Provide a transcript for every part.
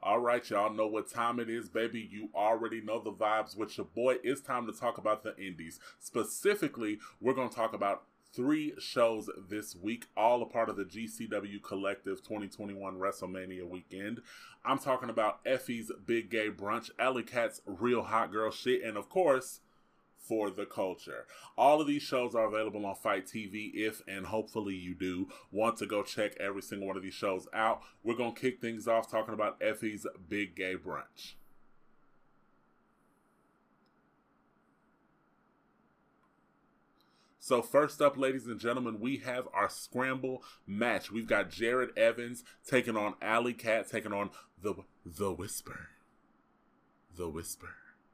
All right, y'all know what time it is, baby. You already know the vibes with your boy. It's time to talk about the indies. Specifically, we're going to talk about 3 shows this week, all a part of the GCW Collective 2021 WrestleMania weekend. I'm talking about Effie's Big Gay Brunch, Alley Cat's Real Hot Girl Shit, and of course, For the Culture. All of these shows are available on Fight TV if, and hopefully you do, want to go check every single one of these shows out. We're going to kick things off talking about Effie's Big Gay Brunch. So first up, ladies and gentlemen, we have our scramble match. We've got Jared Evans taking on Alley Cat, taking on the Whisper. The Whisper.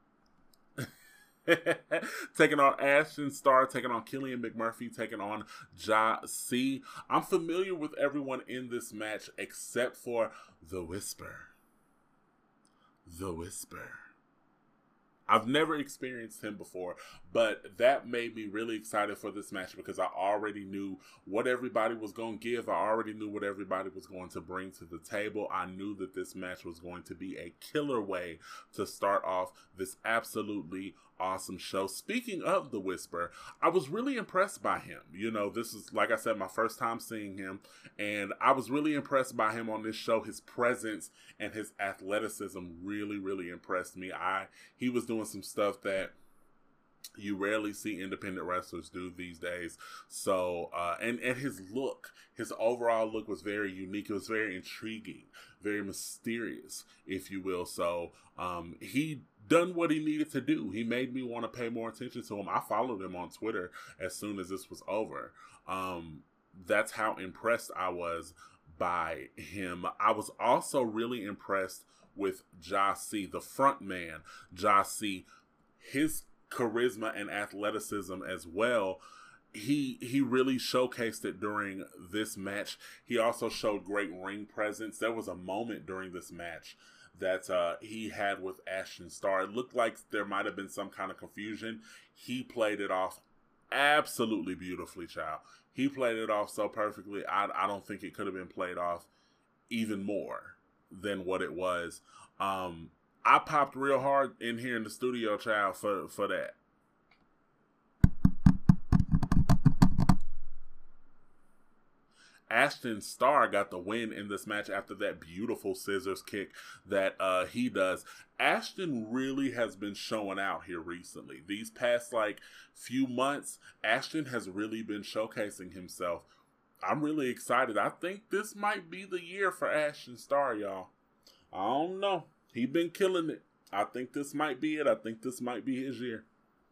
Taking on Ashton Starr, taking on Killian McMurphy, taking on Ja C. I'm familiar with everyone in this match except for The Whisper. The Whisper. I've never experienced him before, but that made me really excited for this match because I already knew what everybody was going to give. I already knew what everybody was going to bring to the table. I knew that this match was going to be a killer way to start off this absolutely awesome show. Speaking of The Whisper, I was really impressed by him. You know, this is, like I said, my first time seeing him, and I was really impressed by him on this show. His presence and his athleticism really impressed me. He was doing some stuff that you rarely see independent wrestlers do these days. So, and his look, his overall look was very unique. It was very intriguing, very mysterious, if you will. So, he done what he needed to do. He made me want to pay more attention to him. I followed him on Twitter as soon as this was over. That's how impressed I was by him. I was also really impressed with Ja C, the front man, Ja C. His charisma and athleticism as well. He really showcased it during this match. He also showed great ring presence. There was a moment during this match that he had with Ashton Starr. It looked like there might have been some kind of confusion. He played it off absolutely beautifully, child. He played it off so perfectly. I don't think it could have been played off even more than what it was. I popped real hard in here in the studio, child, for that. Ashton Starr got the win in this match after that beautiful scissors kick that he does. Ashton really has been showing out here recently. These past few months, Ashton has really been showcasing himself. I'm really excited. I think this might be the year for Ashton Starr, y'all. I don't know. He been killing it. I think this might be it. I think this might be his year.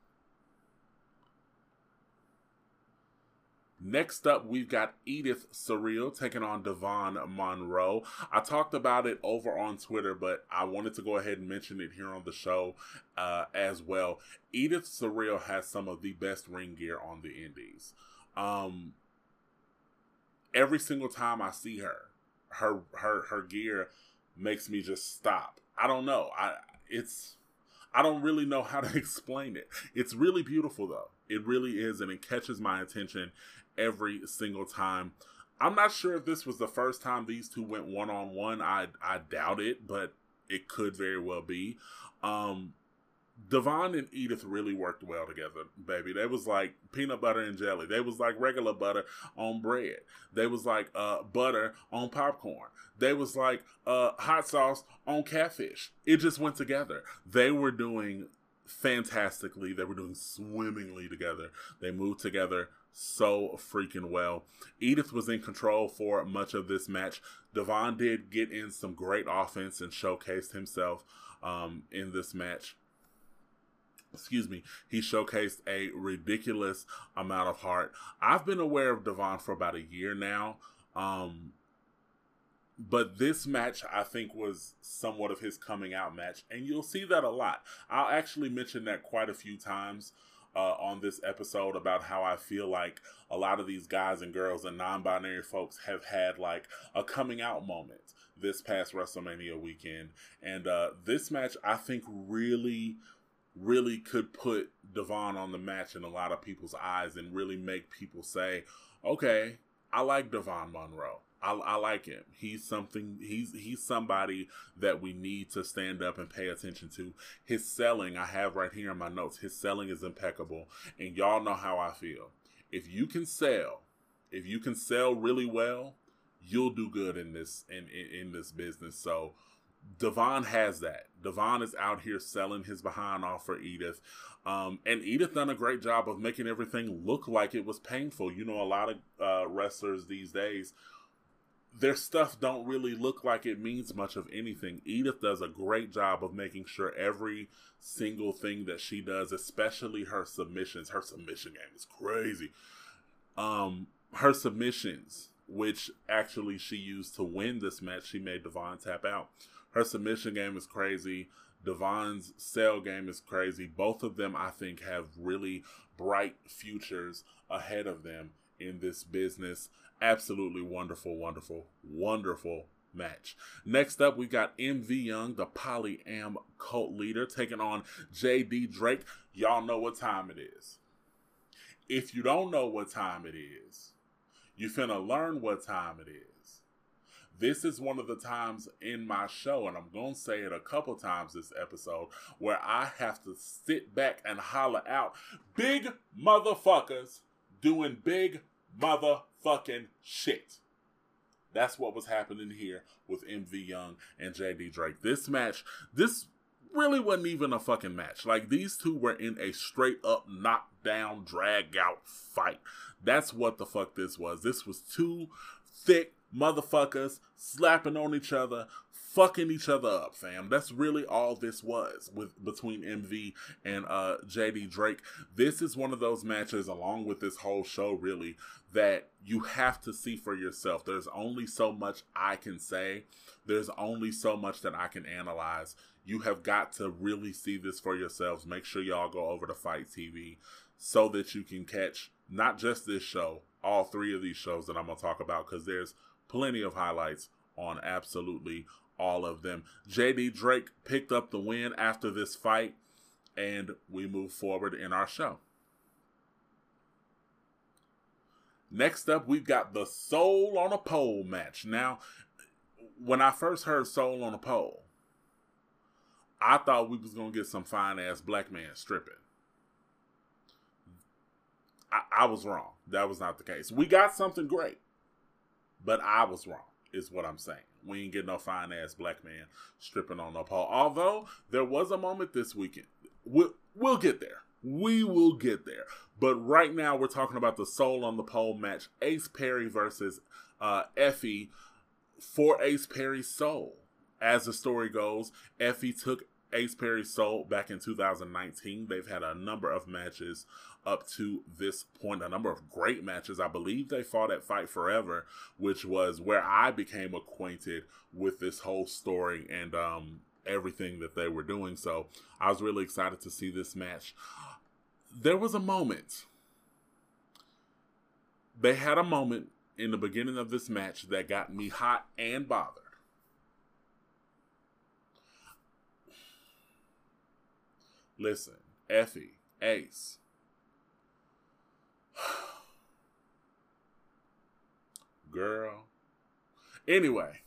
Next up, we've got Edith Surreal taking on Devon Monroe. I talked about it over on Twitter, but I wanted to go ahead and mention it here on the show as well. Edith Surreal has some of the best ring gear on the indies. Every single time I see her gear makes me just stop. I don't know. I don't really know how to explain it. It's really beautiful though. It really is, and it catches my attention every single time. I'm not sure if this was the first time these two went one-on-one. I doubt it, but it could very well be. Devon and Edith really worked well together, baby. They was like peanut butter and jelly. They was like regular butter on bread. They was like butter on popcorn. They was like hot sauce on catfish. It just went together. They were doing fantastically. They were doing swimmingly together. They moved together so freaking well. Edith was in control for much of this match. Devon did get in some great offense and showcased himself in this match. Excuse me, he showcased a ridiculous amount of heart. I've been aware of Devon for about a year now. But this match, I think, was somewhat of his coming out match. And you'll see that a lot. I'll actually mention that quite a few times on this episode about how I feel like a lot of these guys and girls and non-binary folks have had a coming out moment this past WrestleMania weekend. And this match, I think, really could put Devon on the match in a lot of people's eyes and really make people say, okay, I like Devon Monroe. I like him. He's something. He's somebody that we need to stand up and pay attention to. His selling, I have right here in my notes. His selling is impeccable, and y'all know how I feel. If you can sell really well, you'll do good in this in this business. So Devon has that. Devon is out here selling his behind off for Edith. And Edith done a great job of making everything look like it was painful. You know, a lot of wrestlers these days, their stuff don't really look like it means much of anything. Edith does a great job of making sure every single thing that she does, especially her submissions. Her submission game is crazy. Her submissions, which actually she used to win this match, she made Devon tap out. Her submission game is crazy. Devon's sell game is crazy. Both of them, I think, have really bright futures ahead of them in this business. Absolutely wonderful, wonderful, wonderful match. Next up, we got MV Young, the Poly-Am cult leader, taking on JD Drake. Y'all know what time it is. If you don't know what time it is, you finna learn what time it is. This is one of the times in my show, and I'm going to say it a couple times this episode, where I have to sit back and holler out, big motherfuckers doing big motherfucking shit. That's what was happening here with MV Young and JD Drake. This match, this really wasn't even a fucking match. Like, these two were in a straight up knockdown, drag out fight. That's what the fuck this was. This was two thick motherfuckers slapping on each other, fucking each other up, fam. That's really all this was between MV and JD Drake. This is one of those matches, along with this whole show, really, that you have to see for yourself. There's only so much I can say. There's only so much that I can analyze. You have got to really see this for yourselves. Make sure y'all go over to Fight TV so that you can catch not just this show, all three of these shows that I'm going to talk about, because there's plenty of highlights on absolutely all of them. JD Drake picked up the win after this fight, and we move forward in our show. Next up, we've got the Soul on a Pole match. Now, when I first heard Soul on a Pole, I thought we was going to get some fine-ass black man stripping. I was wrong. That was not the case. We got something great, but I was wrong, is what I'm saying. We ain't get no fine-ass black man stripping on no pole. Although, there was a moment this weekend. We'll get there. We will get there. But right now, we're talking about the Soul on the Pole match. Ace Perry versus Effie for Ace Perry's soul. As the story goes, Effie took Ace Perry's soul back in 2019. They've had a number of matches up to this point, a number of great matches. I believe they fought at Fight Forever, which was where I became acquainted with this whole story and everything that they were doing. So I was really excited to see this match. There was a moment. They had a moment in the beginning of this match that got me hot and bothered. Listen, Effie, Ace. Girl. Anyway,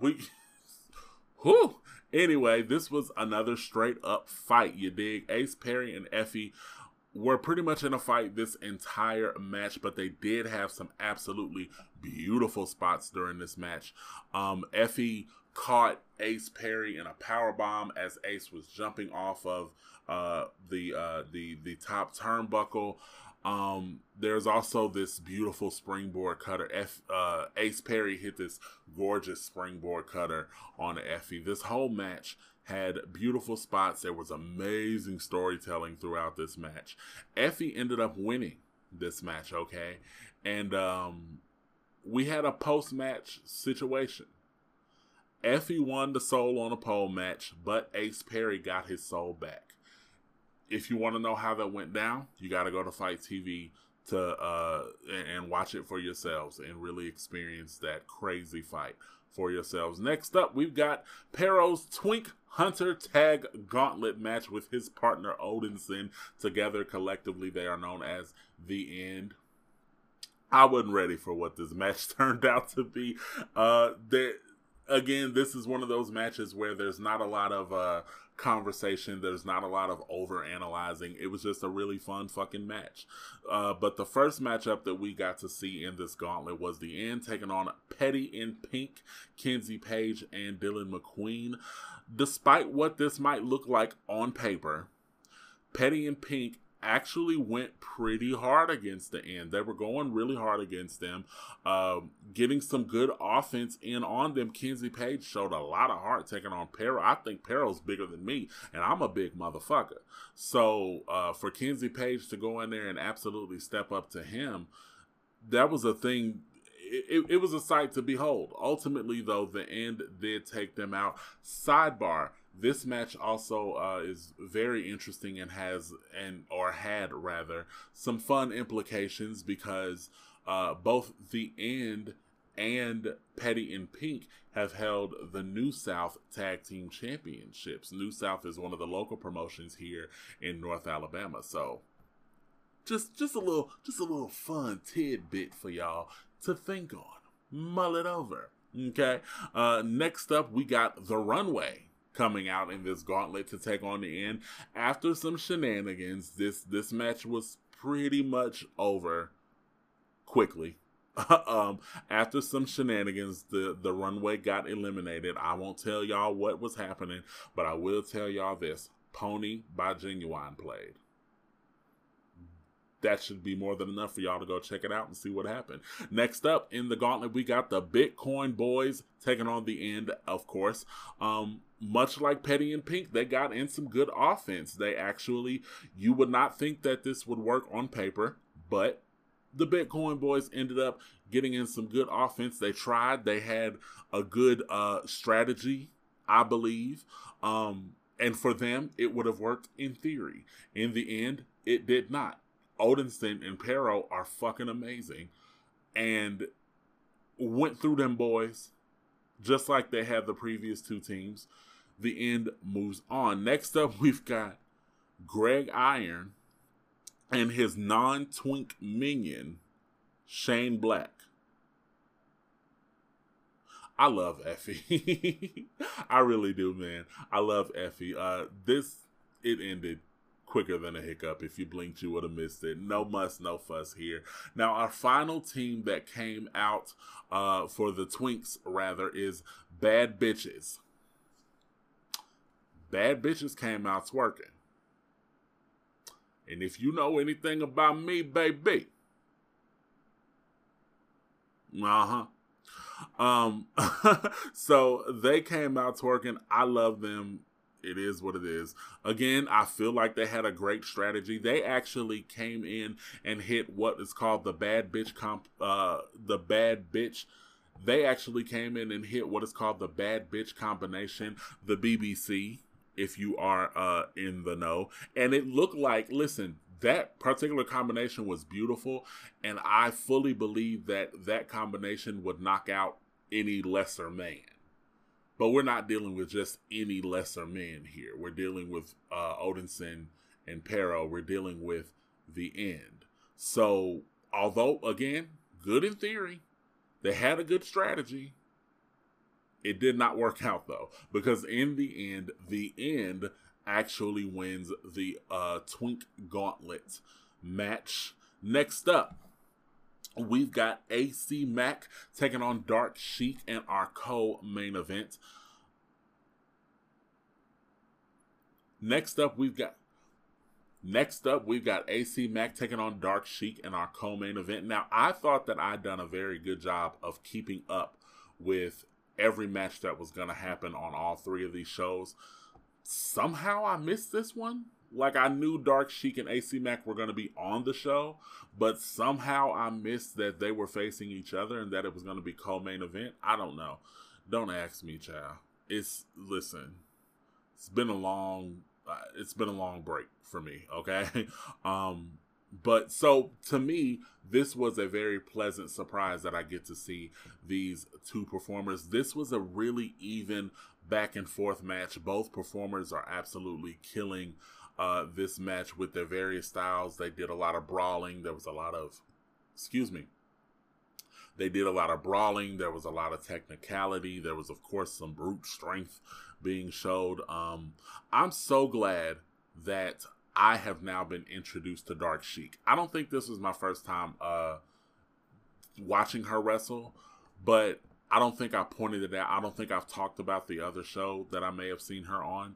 Anyway, this was another straight up fight, you dig? Ace Perry and Effie were pretty much in a fight this entire match, but they did have some absolutely beautiful spots during this match. Effie caught Ace Perry in a powerbomb as Ace was jumping off of the top turnbuckle. There's also this beautiful springboard cutter. Ace Perry hit this gorgeous springboard cutter on Effie. This whole match had beautiful spots. There was amazing storytelling throughout this match. Effie ended up winning this match, okay? And we had a post-match situation. Effie won the Soul on a Pole match, but Ace Perry got his soul back. If you want to know how that went down, you got to go to Fight TV to and watch it for yourselves and really experience that crazy fight for yourselves. Next up, we've got Pero's Twink Hunter Tag Gauntlet match with his partner Odinson. Together, collectively, they are known as The End. I wasn't ready for what this match turned out to be. Again, this is one of those matches where there's not a lot of conversation. There's not a lot of over analyzing. It was just a really fun fucking match. But the first matchup that we got to see in this gauntlet was the End taking on Petty in Pink, Kenzie Page, and Dylan McQueen. Despite what this might look like on paper, Petty in Pink actually went pretty hard against the End. They were going really hard against them, getting some good offense in on them. Kenzie Page showed a lot of heart taking on Pero. I think Pero's bigger than me, and I'm a big motherfucker. So for Kenzie Page to go in there and absolutely step up to him, that was a thing. It was a sight to behold. Ultimately, though, the End did take them out. Sidebar: this match also is very interesting and had some fun implications because both the End and Petty in Pink have held the New South Tag Team Championships. New South is one of the local promotions here in North Alabama. So just a little fun tidbit for y'all to think on. Mull it over. Okay. Next up, we got The Runway coming out in this gauntlet to take on the End. After some shenanigans, this match was pretty much over quickly. After some shenanigans, the Runway got eliminated. I won't tell y'all what was happening, but I will tell y'all this. Pony by Genuine played. That should be more than enough for y'all to go check it out and see what happened. Next up in the gauntlet, we got the Bitcoin Boys taking on the End, of course. Much like Petty and Pink, they got in some good offense. They actually, you would not think that this would work on paper, but the Bitcoin Boys ended up getting in some good offense. They tried. They had a good strategy, I believe. And for them, it would have worked in theory. In the end, it did not. Odinson and Pero are fucking amazing and went through them boys just like they had the previous two teams. The End moves on. Next up, we've got Greg Iron and his non-twink minion, Shane Black. I love Effie. I really do, man. I love Effie. It ended quicker than a hiccup. If you blinked, you would have missed it. No muss, no fuss here. Now, our final team that came out for the Twinks, rather, is Bad Bitches. Bad Bitches came out twerking. And if you know anything about me, baby. So they came out twerking. I love them. It is what it is. Again, I feel like they had a great strategy. They actually came in and hit what is called the Bad Bitch They actually came in and hit what is called the Bad Bitch combination, the BBC, if you are in the know. And it looked like, listen, that particular combination was beautiful, and I fully believe that combination would knock out any lesser man. But we're not dealing with just any lesser men here. We're dealing with Odinson and Pero. We're dealing with the End. So, although, again, good in theory, they had a good strategy. It did not work out, though. Because in the End actually wins the Twink Gauntlet match. Next up, we've got AC Mack taking on Dark Sheik in our co-main event. Next up, we've got AC Mack taking on Dark Sheik in our co-main event. Now, I thought that I'd done a very good job of keeping up with every match that was going to happen on all three of these shows. Somehow I missed this one. Like, I knew Dark Sheik and AC Mack were going to be on the show, but somehow I missed that they were facing each other and that it was going to be co-main event. I don't know. Don't ask me, child. It's been a long break for me, okay? But so to me, this was a very pleasant surprise that I get to see these two performers. This was a really even back and forth match. Both performers are absolutely killing this match with their various styles. They did a lot of brawling. There was a lot of, They did a lot of brawling. There was a lot of technicality. There was, of course, some brute strength being showed. I'm so glad that I have now been introduced to Dark Sheik. I don't think this was my first time watching her wrestle, but I don't think I pointed it out. I don't think I've talked about the other show that I may have seen her on.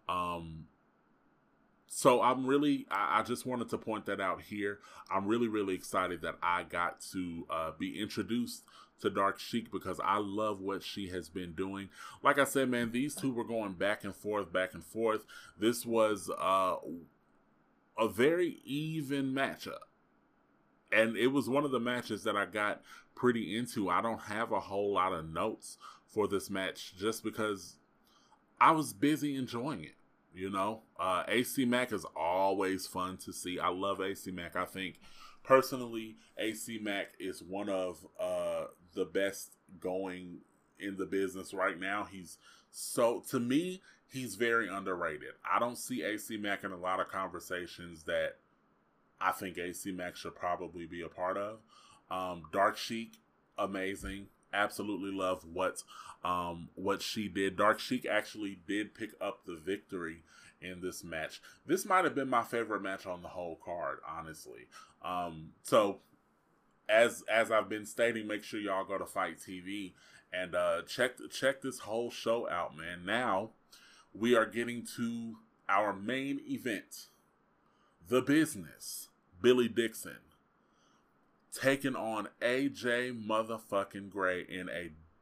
So I just wanted to point that out here. I'm really, really excited that I got to be introduced to Dark Sheik because I love what she has been doing. Like I said, man, these two were going back and forth, back and forth. This was a very even matchup. And it was one of the matches that I got pretty into. I don't have a whole lot of notes for this match just because I was busy enjoying it. You know, AC Mack is always fun to see. I love AC Mack. I think personally, AC Mack is one of the best going in the business right now. To me, he's very underrated. I don't see AC Mack in a lot of conversations that I think AC Mack should probably be a part of. Dark Sheik, amazing. Absolutely love what she did. Dark Sheik actually did pick up the victory in this match. This might have been my favorite match on the whole card, honestly. So as I've been stating, make sure y'all go to Fight TV and check this whole show out, man. Now we are getting to our main event, The Business, Billy Dixon taking on AJ motherfucking Gray in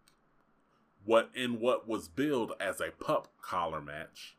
what was billed as a pup collar match.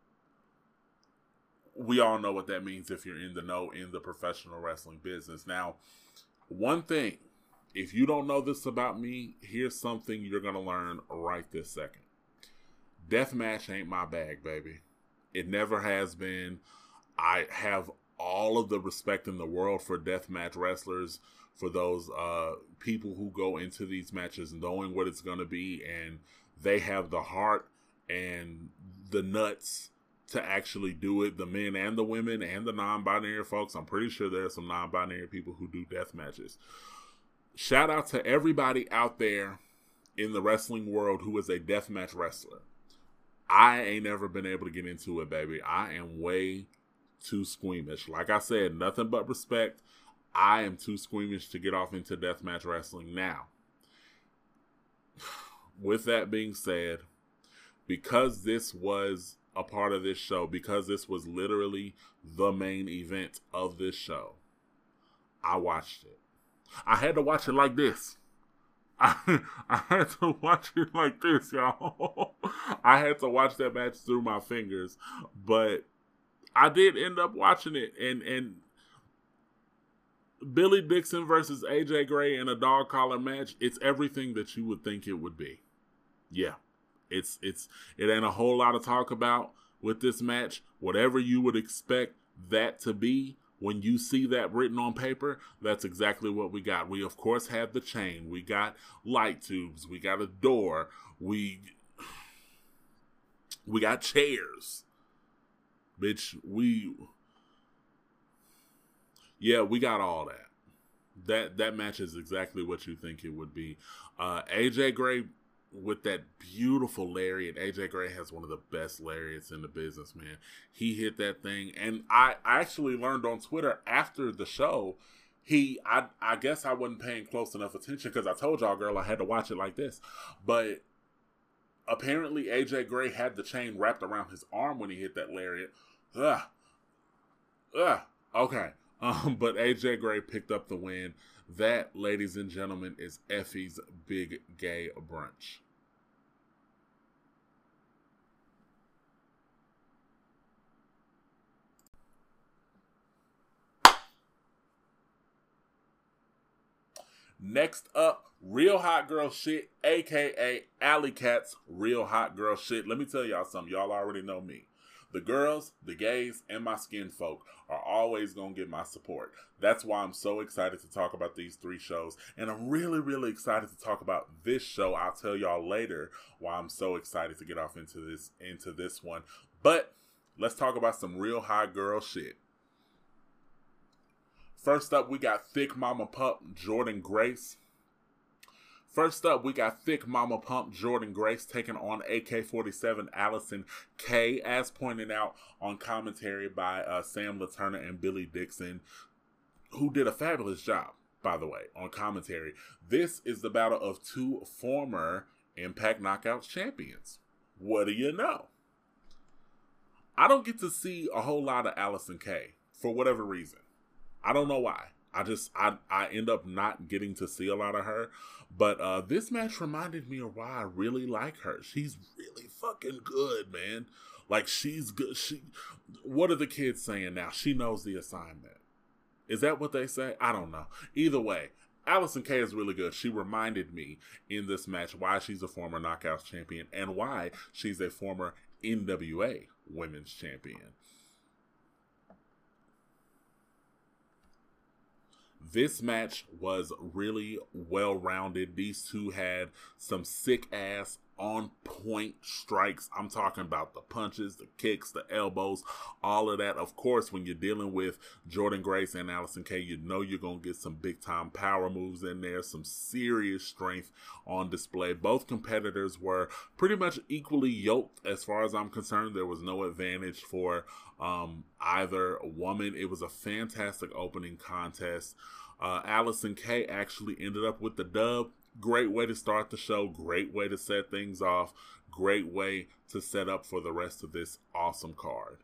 We all know what that means if you're in the know in the professional wrestling business. Now, one thing, if you don't know this about me, here's something you're going to learn right this second. Deathmatch ain't my bag, baby. It never has been. I have all of the respect in the world for deathmatch wrestlers, for those people who go into these matches knowing what it's going to be, and they have the heart and the nuts to actually do it, the men and the women and the non-binary folks. I'm pretty sure there are some non-binary people who do death matches. Shout out to everybody out there in the wrestling world who is a deathmatch wrestler. I ain't never been able to get into it, baby. I am way too squeamish. Like I said, nothing but respect. I am too squeamish to get off into deathmatch wrestling now. With that being said, because this was a part of this show, because this was literally the main event of this show, I watched it. I had to watch it like this. I had to watch it like this, y'all. I had to watch that match through my fingers, but I did end up watching it, and Billy Dixon versus AJ Gray in a dog collar match, it's everything that you would think it would be. Yeah. It ain't a whole lot of talk about with this match. Whatever you would expect that to be when you see that written on paper, that's exactly what we got. We of course have the chain, we got light tubes, we got a door, we got chairs. Bitch, we got all that. That match is exactly what you think it would be. AJ Gray with that beautiful lariat. AJ Gray has one of the best lariats in the business, man. He hit that thing, and I actually learned on Twitter after the show, I guess I wasn't paying close enough attention because I told y'all, girl, I had to watch it like this, but apparently AJ Gray had the chain wrapped around his arm when he hit that lariat. Okay. But AJ Gray picked up the win. That, ladies and gentlemen, is Effie's Big Gay Brunch. Next up, Real Hot Girl Shit, a.k.a. Alley Cat's Real Hot Girl Shit. Let me tell y'all something. Y'all already know me. The girls, the gays, and my skin folk are always going to get my support. That's why I'm so excited to talk about these three shows. And I'm really, really excited to talk about this show. I'll tell y'all later why I'm so excited to get off into this one. But let's talk about some real hot girl shit. First up, we got Thick Mama Pup, Jordynne Grace. First up, we got Thick Mama Pump Jordynne Grace taking on AK-47 Allison Kay, as pointed out on commentary by Sam LaTurner and Billy Dixon, who did a fabulous job, by the way, on commentary. This is the battle of two former Impact Knockouts champions. What do you know? I don't get to see a whole lot of Allison Kay for whatever reason. I don't know why. I end up not getting to see a lot of her. But this match reminded me of why I really like her. She's really fucking good, man. Like, she's good. What are the kids saying now? She knows the assignment. Is that what they say? I don't know. Either way, Allison Kay is really good. She reminded me in this match why she's a former Knockouts champion and why she's a former NWA Women's Champion. This match was really well-rounded. These two had some sick-ass, on-point strikes. I'm talking about the punches, the kicks, the elbows, all of that. Of course, when you're dealing with Jordynne Grace and Allison Kay, you know you're going to get some big-time power moves in there, some serious strength on display. Both competitors were pretty much equally yoked as far as I'm concerned. There was no advantage for either woman. It was a fantastic opening contest. Allison Kay actually ended up with the dub. Great way to start the show. Great way to set things off. Great way to set up for the rest of this awesome card.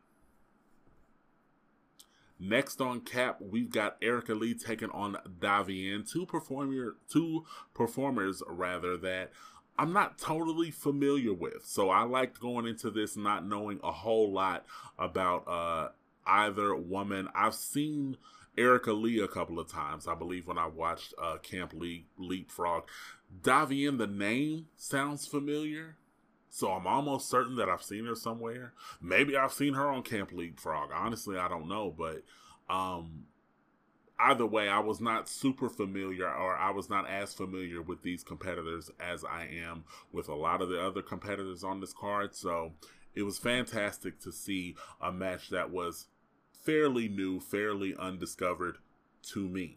Next on Cap, we've got Erica Lee taking on Davienne. Two performers that I'm not totally familiar with. So I liked going into this not knowing a whole lot about either woman. I've seen Erica Lee a couple of times, I believe, when I watched Camp Leapfrog. Davienne, the name sounds familiar, so I'm almost certain that I've seen her somewhere. Maybe I've seen her on Camp Leapfrog. Honestly, I don't know, but either way, I was not super familiar, or I was not as familiar with these competitors as I am with a lot of the other competitors on this card, so it was fantastic to see a match that was fairly new, fairly undiscovered to me.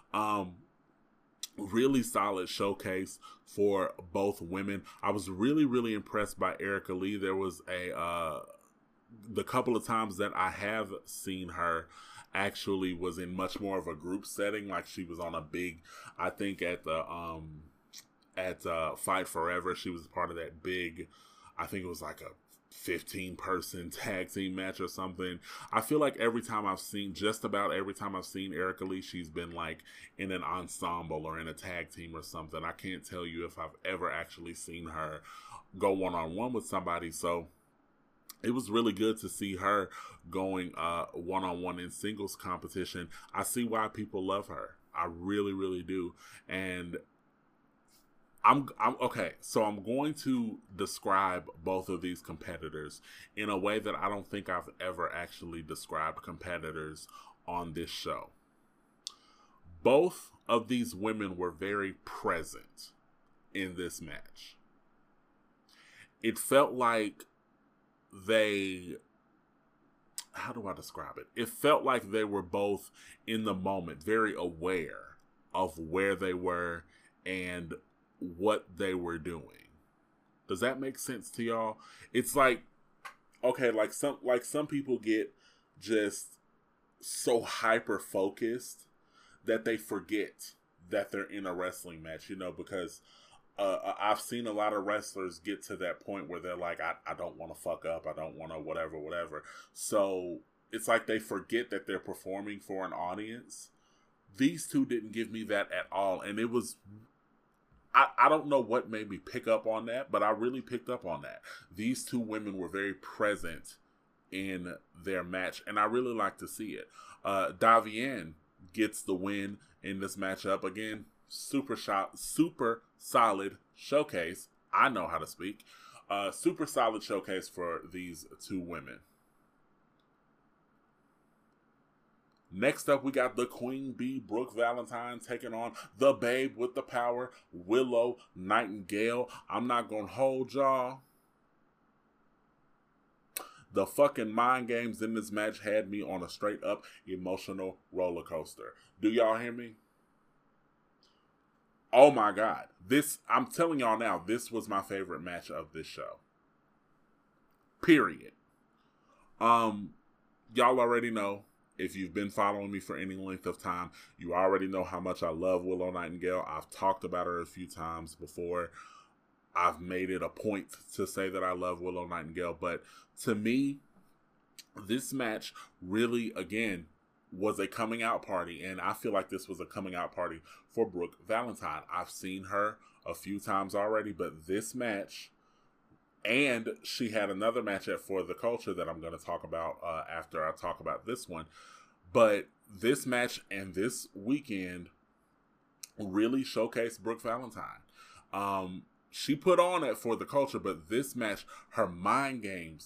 Really solid showcase for both women. I was really, really impressed by Erica Lee. There was the couple of times that I have seen her actually was in much more of a group setting. Like, she was on a big, I think at the Fight Forever, she was part of that big, I think it was like a 15-person tag team match or something. I feel like just about every time I've seen Erica Lee, she's been like in an ensemble or in a tag team or something. I can't tell you if I've ever actually seen her go one-on-one with somebody. So it was really good to see her going one-on-one in singles competition. I see why people love her. I really, really do. And I'm okay, so I'm going to describe both of these competitors in a way that I don't think I've ever actually described competitors on this show. Both of these women were very present in this match. It felt like how do I describe it? It felt like they were both in the moment, very aware of where they were and what they were doing. Does that make sense to y'all? It's like, okay, like some people get just so hyper focused that they forget that they're in a wrestling match, because I've seen a lot of wrestlers get to that point where they're like, I don't want to fuck up, I don't want to whatever. So it's like they forget that they're performing for an audience. These two didn't give me that at all, and it was, I don't know what made me pick up on that, but I really picked up on that. These two women were very present in their match, and I really like to see it. Davienne gets the win in this matchup. Again, super solid showcase. I know how to speak. Super solid showcase for these two women. Next up, we got the Queen Bee, Brooke Valentine, taking on the Babe with the Power, Willow Nightingale. I'm not going to hold y'all. The fucking mind games in this match had me on a straight up emotional roller coaster. Do y'all hear me? Oh my God. I'm telling y'all now, this was my favorite match of this show. Period. Y'all already know, if you've been following me for any length of time, you already know how much I love Willow Nightingale. I've talked about her a few times before. I've made it a point to say that I love Willow Nightingale, but to me, this match really, again, was a coming out party, and I feel like this was a coming out party for Brooke Valentine. I've seen her a few times already, but this match, and she had another match at For the Culture that I'm going to talk about after I talk about this one, but this match and this weekend really showcased Brooke Valentine. She put on it For the Culture, but this match, her mind games,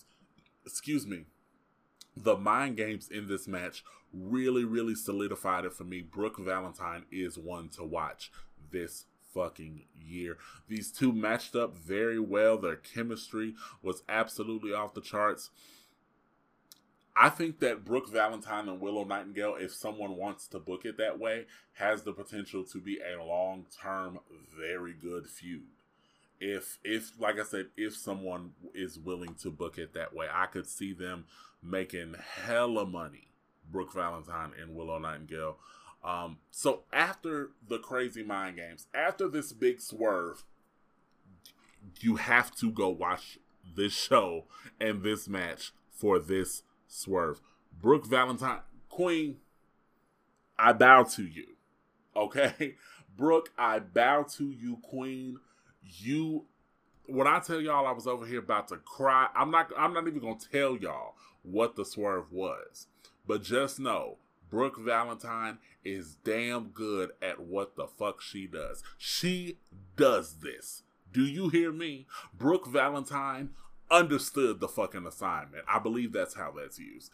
the mind games in this match really, really solidified it for me. Brooke Valentine is one to watch this fucking year. These two matched up very well. Their chemistry was absolutely off the charts. I think that Brooke Valentine and Willow Nightingale, if someone wants to book it that way, has the potential to be a long-term, very good feud. If like I said, if someone is willing to book it that way, I could see them making hella money, Brooke Valentine and Willow Nightingale. So after the crazy mind games, after this big swerve, you have to go watch this show and this match for this swerve. Brooke Valentine, Queen, I bow to you. Okay? Brooke, I bow to you, Queen. When I tell y'all I was over here about to cry, I'm not even gonna tell y'all what the swerve was. But just know, Brooke Valentine is damn good at what the fuck she does. She does this. Do you hear me? Brooke Valentine understood the fucking assignment. I believe that's how that's used.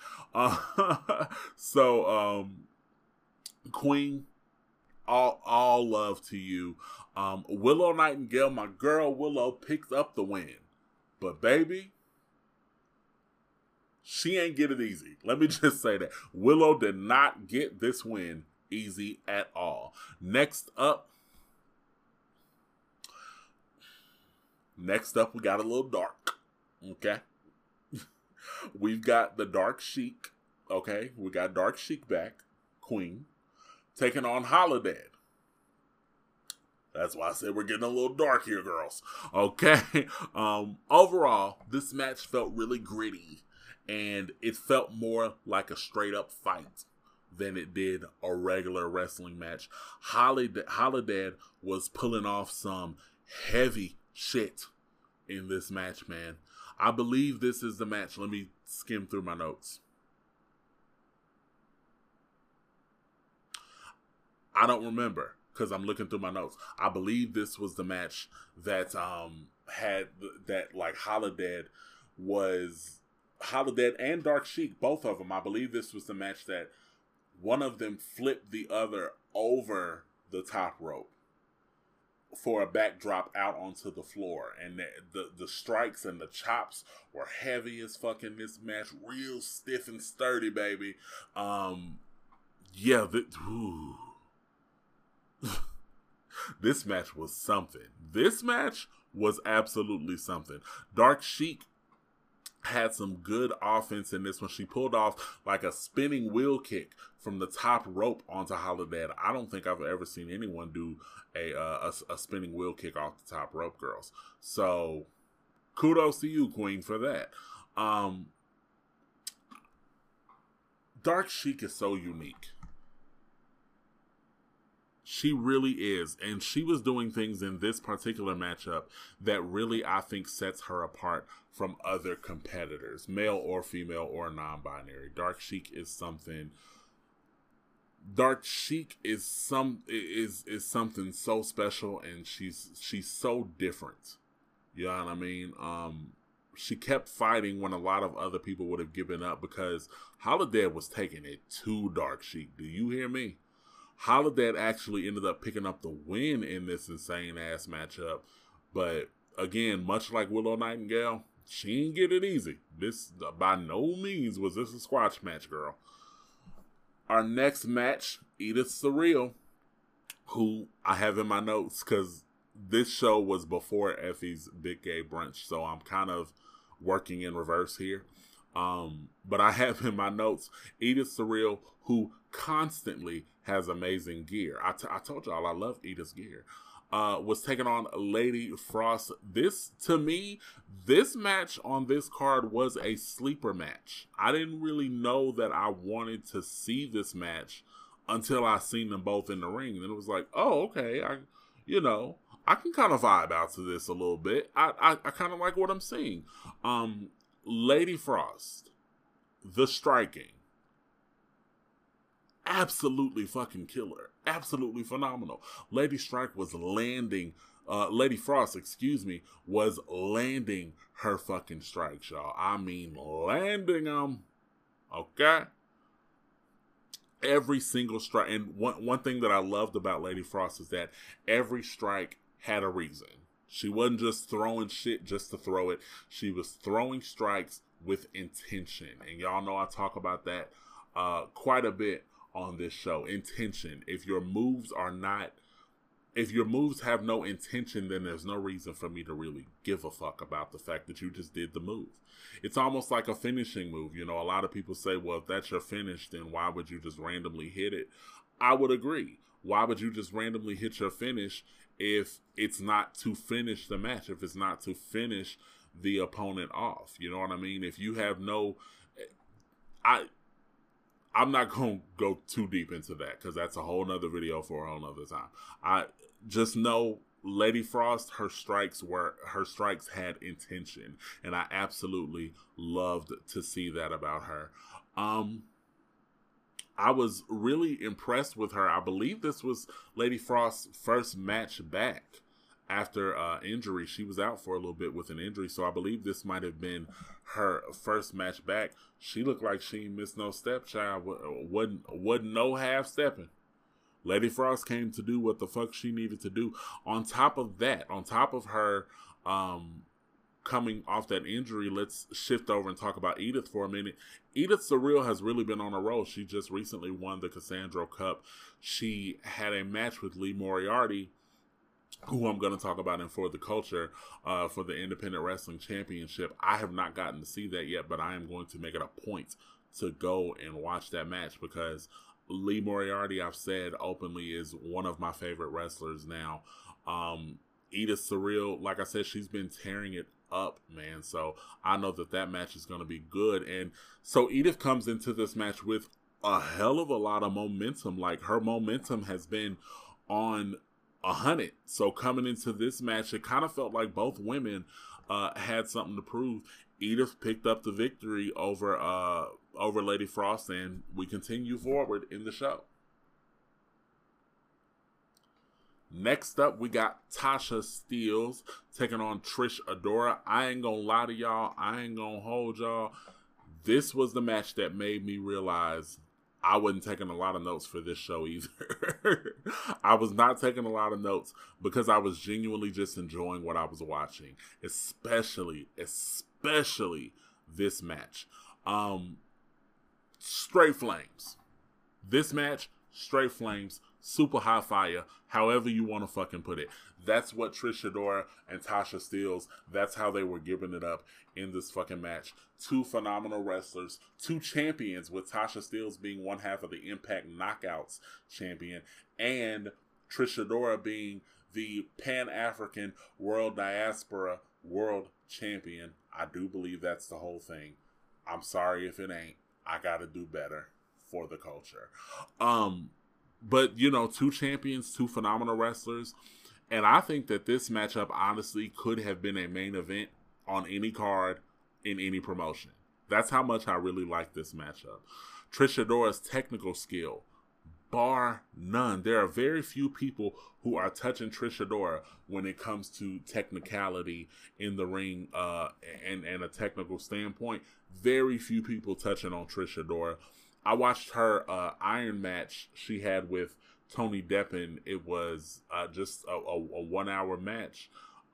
Queen, all love to you. Willow Nightingale, my girl Willow, picked up the win. But baby, she ain't get it easy. Let me just say that. Willow did not get this win easy at all. Next up, we got a little dark. Okay? We've got the Dark Sheik. Okay? We got Dark Sheik back. Queen. Taking on Holiday. That's why I said we're getting a little dark here, girls. Okay. Overall, this match felt really gritty, and it felt more like a straight up fight than it did a regular wrestling match. Holiday was pulling off some heavy shit in this match, man. I believe this is the match. Let me skim through my notes. I don't remember, because I'm looking through my notes. I believe this was the match that had that, like, Holiday and Dark Sheik, both of them. I believe this was the match that one of them flipped the other over the top rope for a backdrop out onto the floor, and the strikes and the chops were heavy as fuck in this match, real stiff and sturdy, baby. This match was something. This match was absolutely something. Dark Sheik had some good offense in this one. She pulled off like a spinning wheel kick from the top rope onto Holiday. I don't think I've ever seen anyone do a spinning wheel kick off the top rope, girls. So kudos to you, Queen, for that. Dark Sheik is so unique. She really is. And she was doing things in this particular matchup that really, I think, sets her apart from other competitors, male or female or non-binary. Dark Sheik is something. Dark Sheik is something so special, and she's so different. You know what I mean? She kept fighting when a lot of other people would have given up, because Holiday was taking it to Dark Sheik. Do you hear me? Holiday actually ended up picking up the win in this insane ass matchup. But again, much like Willow Nightingale, she didn't get it easy. This, by no means, was this a squash match, girl. Our next match, Edith Surreal who I have in my notes because this show was before Effie's Big Gay Brunch, so I'm kind of working in reverse here. But I have in my notes Edith Surreal, who constantly has amazing gear. I told y'all I love Edith's gear. Was taking on Lady Frost. This, to me, this match on this card was a sleeper match. I didn't really know that I wanted to see this match until I seen them both in the ring. And it was like, oh, okay, I can kind of vibe out to this a little bit. I kind of like what I'm seeing. Lady Frost, the striking, absolutely fucking killer, absolutely phenomenal. Lady Frost, was landing her fucking strikes, y'all. I mean, landing them. Okay. Every single strike, and one thing that I loved about Lady Frost is that every strike had a reason. She wasn't just throwing shit just to throw it. She was throwing strikes with intention. And y'all know I talk about that quite a bit on this show. Intention. If your moves have no intention, then there's no reason for me to really give a fuck about the fact that you just did the move. It's almost like a finishing move. You know, a lot of people say, well, if that's your finish, then why would you just randomly hit it? I would agree. Why would you just randomly hit your finish if it's not to finish the match, if it's not to finish the opponent off? You know what I mean? If you have no... I'm not going to go too deep into that because that's a whole nother video for a whole nother time. I just know Lady Frost, her strikes had intention, and I absolutely loved to see that about her. I was really impressed with her. I believe this was Lady Frost's first match back after injury. She was out for a little bit with an injury, so I believe this might have been her first match back. She looked like she missed no step, child. Wasn't no half stepping. Lady Frost came to do what the fuck she needed to do. On top of that, on top of her coming off that injury, let's shift over and talk about Edith for a minute. Edith Surreal has really been on a roll. She just recently won the Cassandra Cup. She had a match with Lee Moriarty, who I'm going to talk about in For the Culture, for the Independent Wrestling Championship. I have not gotten to see that yet, but I am going to make it a point to go and watch that match because Lee Moriarty, I've said openly, is one of my favorite wrestlers now. Edith Surreal, like I said, she's been tearing it up, man. So I know that match is going to be good. And so Edith comes into this match with a hell of a lot of momentum. Like, her momentum has been on 100. So coming into this match, it kind of felt like both women had something to prove. Edith picked up the victory over Lady Frost, and we continue forward in the show. Next up, we got Tasha Steelz taking on Trish Adora. I ain't gonna lie to y'all. I ain't gonna hold y'all. This was the match that made me realize I wasn't taking a lot of notes for this show either. I was not taking a lot of notes because I was genuinely just enjoying what I was watching, especially this match. Straight flames. This match, straight flames, super high fire, however you want to fucking put it. That's what Trish Adora and Tasha Steelz, that's how they were giving it up in this fucking match. Two phenomenal wrestlers, two champions, with Tasha Steelz being one half of the Impact Knockouts champion, and Trish Adora being the Pan-African World Diaspora World Champion. I do believe that's the whole thing. I'm sorry if it ain't. I gotta do better for the culture. But, you know, two champions, two phenomenal wrestlers. And I think that this matchup, honestly, could have been a main event on any card in any promotion. That's how much I really like this matchup. Trish Adora's technical skill, bar none. There are very few people who are touching Trish Adora when it comes to technicality in the ring and a technical standpoint. Very few people touching on Trish Adora. I watched her Iron match she had with Tony Deppen. It was just a 1 hour match.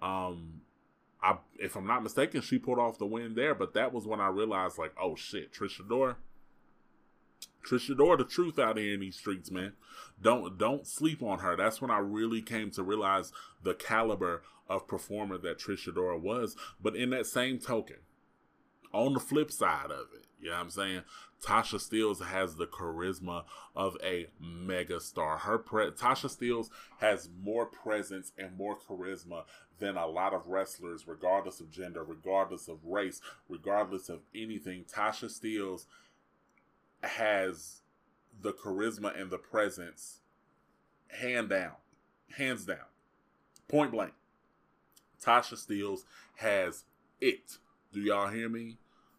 If I'm not mistaken, she pulled off the win there, but that was when I realized, like, oh shit, Trish Adora, Trish Adora, the truth out here in these streets, man. Don't sleep on her. That's when I really came to realize the caliber of performer that Trish Adora was. But in that same token, on the flip side of it, you know what I'm saying? Tasha Steelz has the charisma of a mega star. Tasha Steelz has more presence and more charisma than a lot of wrestlers, regardless of gender, regardless of race, regardless of anything. Tasha Steelz has the charisma and the presence hands down, point blank. Tasha Steelz has it. Do y'all hear me?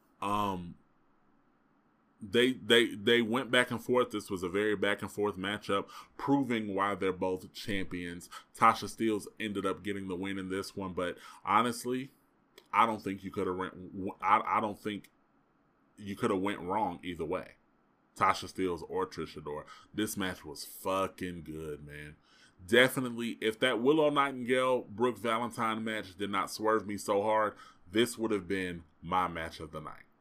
They went back and forth. This was a very back and forth matchup, proving why they're both champions. Tasha Steelz ended up getting the win in this one, but honestly, I don't think you could have I don't think you could have went wrong either way. Tasha Steelz or Trish Adora. This match was fucking good, man. Definitely, if that Willow Nightingale Brooke Valentine match did not swerve me so hard, this would have been my match of the night.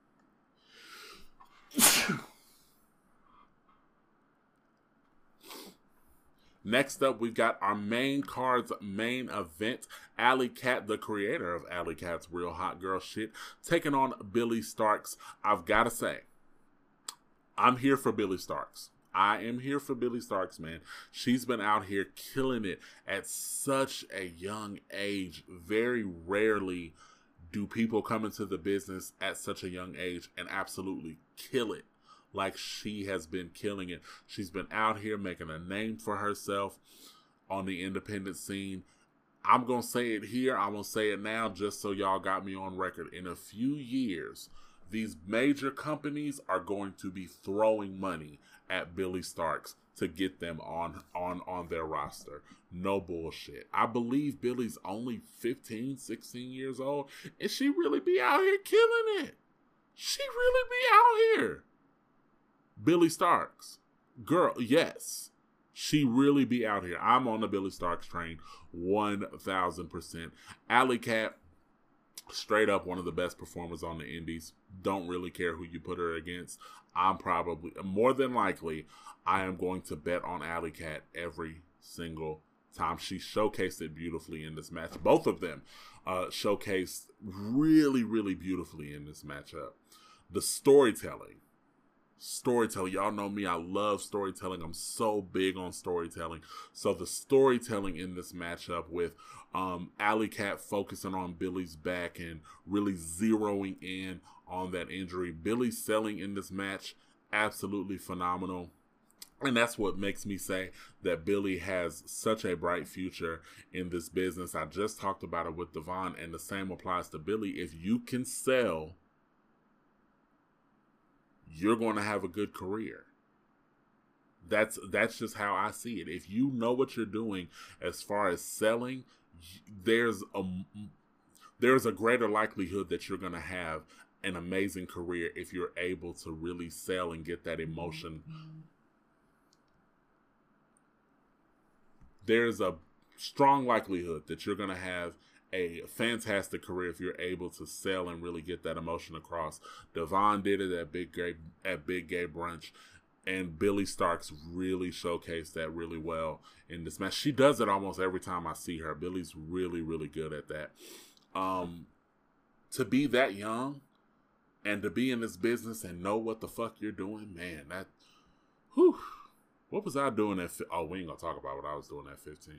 Next up, we've got our main card's main event. Alley Cat, the creator of Alley Cat's Real Hot Girl Shit, taking on Billie Starkz. I've got to say, I'm here for Billie Starkz. I am here for Billie Starkz, man. She's been out here killing it at such a young age. Very rarely do people come into the business at such a young age and absolutely kill it like she has been killing it. She's been out here making a name for herself on the independent scene. I'm going to say it here. I'm going to say it now just so y'all got me on record. In a few years, these major companies are going to be throwing money at Billie Starkz to get them on their roster. No bullshit. I believe Billie's only 15, 16 years old, and she really be out here killing it. She really be out here. Billie Starkz. Girl, yes. She really be out here. I'm on the Billie Starkz train 1,000%. Alley Cat, straight up one of the best performers on the indies. Don't really care who you put her against. I'm probably, more than likely, I am going to bet on Alley Cat every single time. She showcased it beautifully in this match. Both of them showcased really, really beautifully in this matchup. The storytelling. Y'all know me. I love storytelling. I'm so big on storytelling. So the storytelling in this matchup with Alley Cat focusing on Billie's back and really zeroing in on that injury. Billie selling in this match, absolutely phenomenal. And that's what makes me say that Billie has such a bright future in this business. I just talked about it with Devon, and the same applies to Billie. If you can sell, you're going to have a good career. That's just how I see it. If you know what you're doing as far as selling, there's a greater likelihood that you're going to have an amazing career if you're able to really sell and get that emotion. There's a strong likelihood that you're going to have a fantastic career if you're able to sell and really get that emotion across. Devon did it at Big Gay Brunch, and Billie Starkz really showcased that really well in this match. She does it almost every time I see her. Billie's really, really good at that. To be that young and to be in this business and know what the fuck you're doing, man, that, whew. What was I doing at, we ain't gonna talk about what I was doing at 15.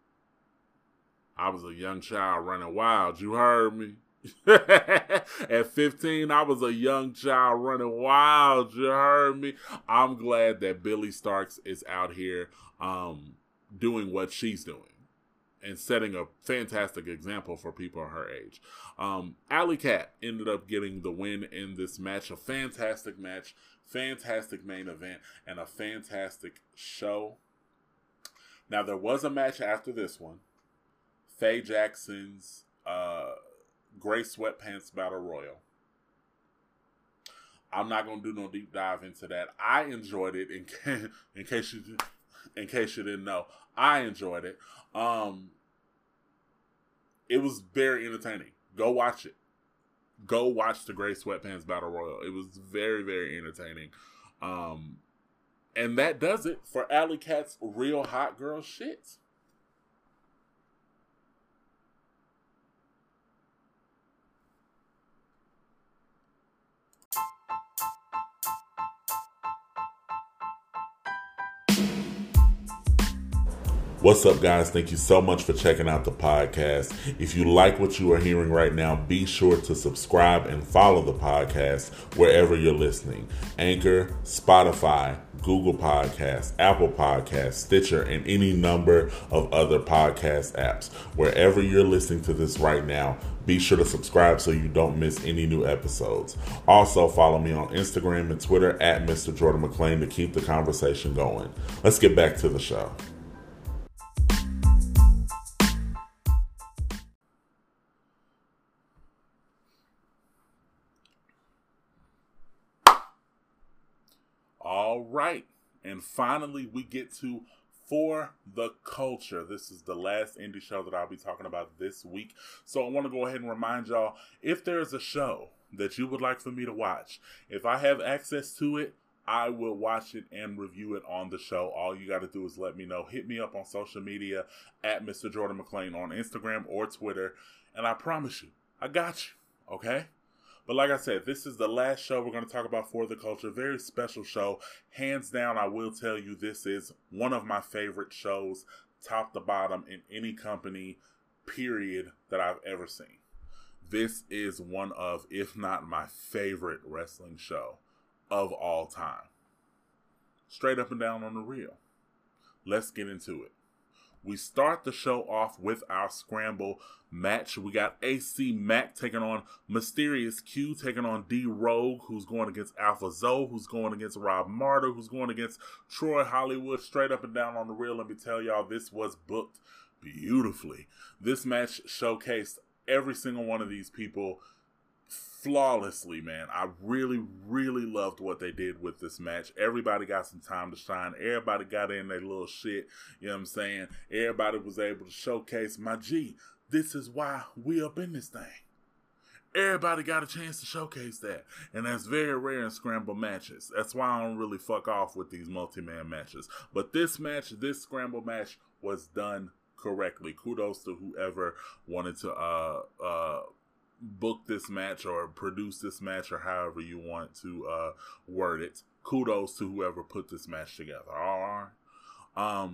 I was a young child running wild. You heard me. At 15, I was a young child running wild. You heard me. I'm glad that Billie Starkz is out here doing what she's doing and setting a fantastic example for people her age. Alley Cat ended up getting the win in this match. A fantastic match, fantastic main event, and a fantastic show. Now, there was a match after this one. Faye Jackson's Gray Sweatpants Battle Royal. I'm not going to do no deep dive into that. I enjoyed it, in case you didn't know. I enjoyed it. It was very entertaining. Go watch it. Go watch the Gray Sweatpants Battle Royal. It was very, very entertaining. And that does it for Alley Cat's Real Hot Girl Shit. What's up, guys? Thank you so much for checking out the podcast. If you like what you are hearing right now, be sure to subscribe and follow the podcast wherever you're listening. Anchor, Spotify, Google Podcasts, Apple Podcasts, Stitcher, and any number of other podcast apps. Wherever you're listening to this right now, be sure to subscribe so you don't miss any new episodes. Also, follow me on Instagram and Twitter at Mr. Jordan McClain to keep the conversation going. Let's get back to the show. All right, and finally we get to For the Culture. This is the last indie show that I'll be talking about this week. So I want to go ahead and remind y'all, if there's a show that you would like for me to watch, if I have access to it, I will watch it and review it on the show. All you got to do is let me know. Hit me up on social media at Mr. Jordan McClain on Instagram or Twitter, and I promise you, I got you, okay? But like I said, this is the last show we're going to talk about For the Culture. Very special show. Hands down, I will tell you, this is one of my favorite shows, top to bottom, in any company, period, that I've ever seen. This is one of, if not my favorite wrestling show of all time. Straight up and down on the real. Let's get into it. We start the show off with our scramble match. We got AC Mack taking on Mysterious Q, taking on D-Rogue, who's going against Alpha Zoe, who's going against Rob Martyr, who's going against Troy Hollywood. Straight up and down on the real. Let me tell y'all, this was booked beautifully. This match showcased every single one of these people flawlessly, man. I really, really loved what they did with this match. Everybody got some time to shine. Everybody got in their little shit. You know what I'm saying? Everybody was able to showcase, my G, this is why we up in this thing. Everybody got a chance to showcase that. And that's very rare in scramble matches. That's why I don't really fuck off with these multi-man matches. But this match, this scramble match, was done correctly. Kudos to whoever wanted to book this match or produce this match, or however you want to word it. Kudos to whoever put this match together. All right.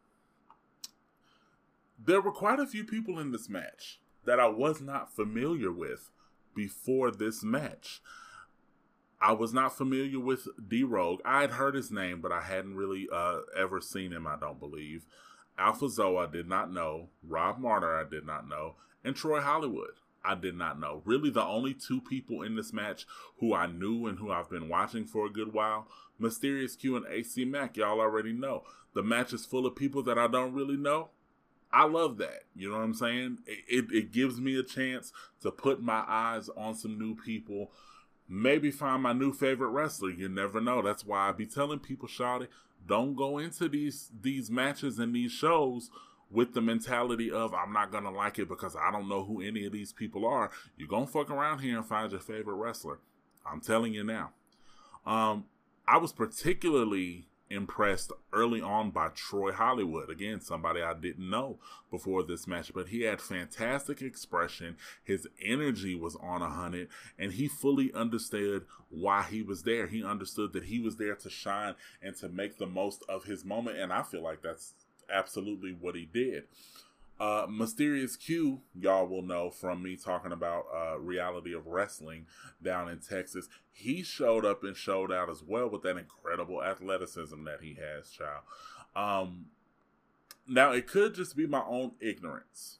There were quite a few people in this match that I was not familiar with before this match. I was not familiar with D-Rogue. I had heard his name, but I hadn't really ever seen him, I don't believe. Alpha Zoe, I did not know. Rob Martyr, I did not know. And Troy Hollywood, I did not know. Really, the only two people in this match who I knew and who I've been watching for a good while, Mysterious Q and AC Mack, y'all already know. The match is full of people that I don't really know. I love that. You know what I'm saying? It gives me a chance to put my eyes on some new people. Maybe find my new favorite wrestler. You never know. That's why I be telling people, shawty, don't go into these matches and these shows with the mentality of, I'm not going to like it because I don't know who any of these people are. You're going to fuck around here and find your favorite wrestler. I'm telling you now. I was particularly impressed early on by Troy Hollywood. Again, somebody I didn't know before this match, but he had fantastic expression. His energy was on 100, and he fully understood why he was there. He understood that he was there to shine and to make the most of his moment, and I feel like that's absolutely what he did. Mysterious Q, y'all will know from me talking about Reality of Wrestling down in Texas. He showed up and showed out as well with that incredible athleticism that he has, child. Now, it could just be my own ignorance.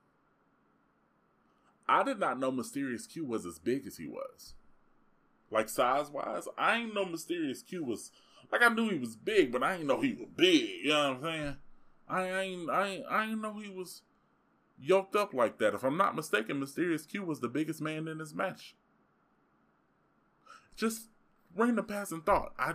I did not know Mysterious Q was as big as he was. Like, size-wise, I ain't know Mysterious Q was... Like, I knew he was big, but I ain't know he was big. You know what I'm saying? I ain't know he was yoked up like that. If I'm not mistaken, Mysterious Q was the biggest man in this match. Just random passing thought. I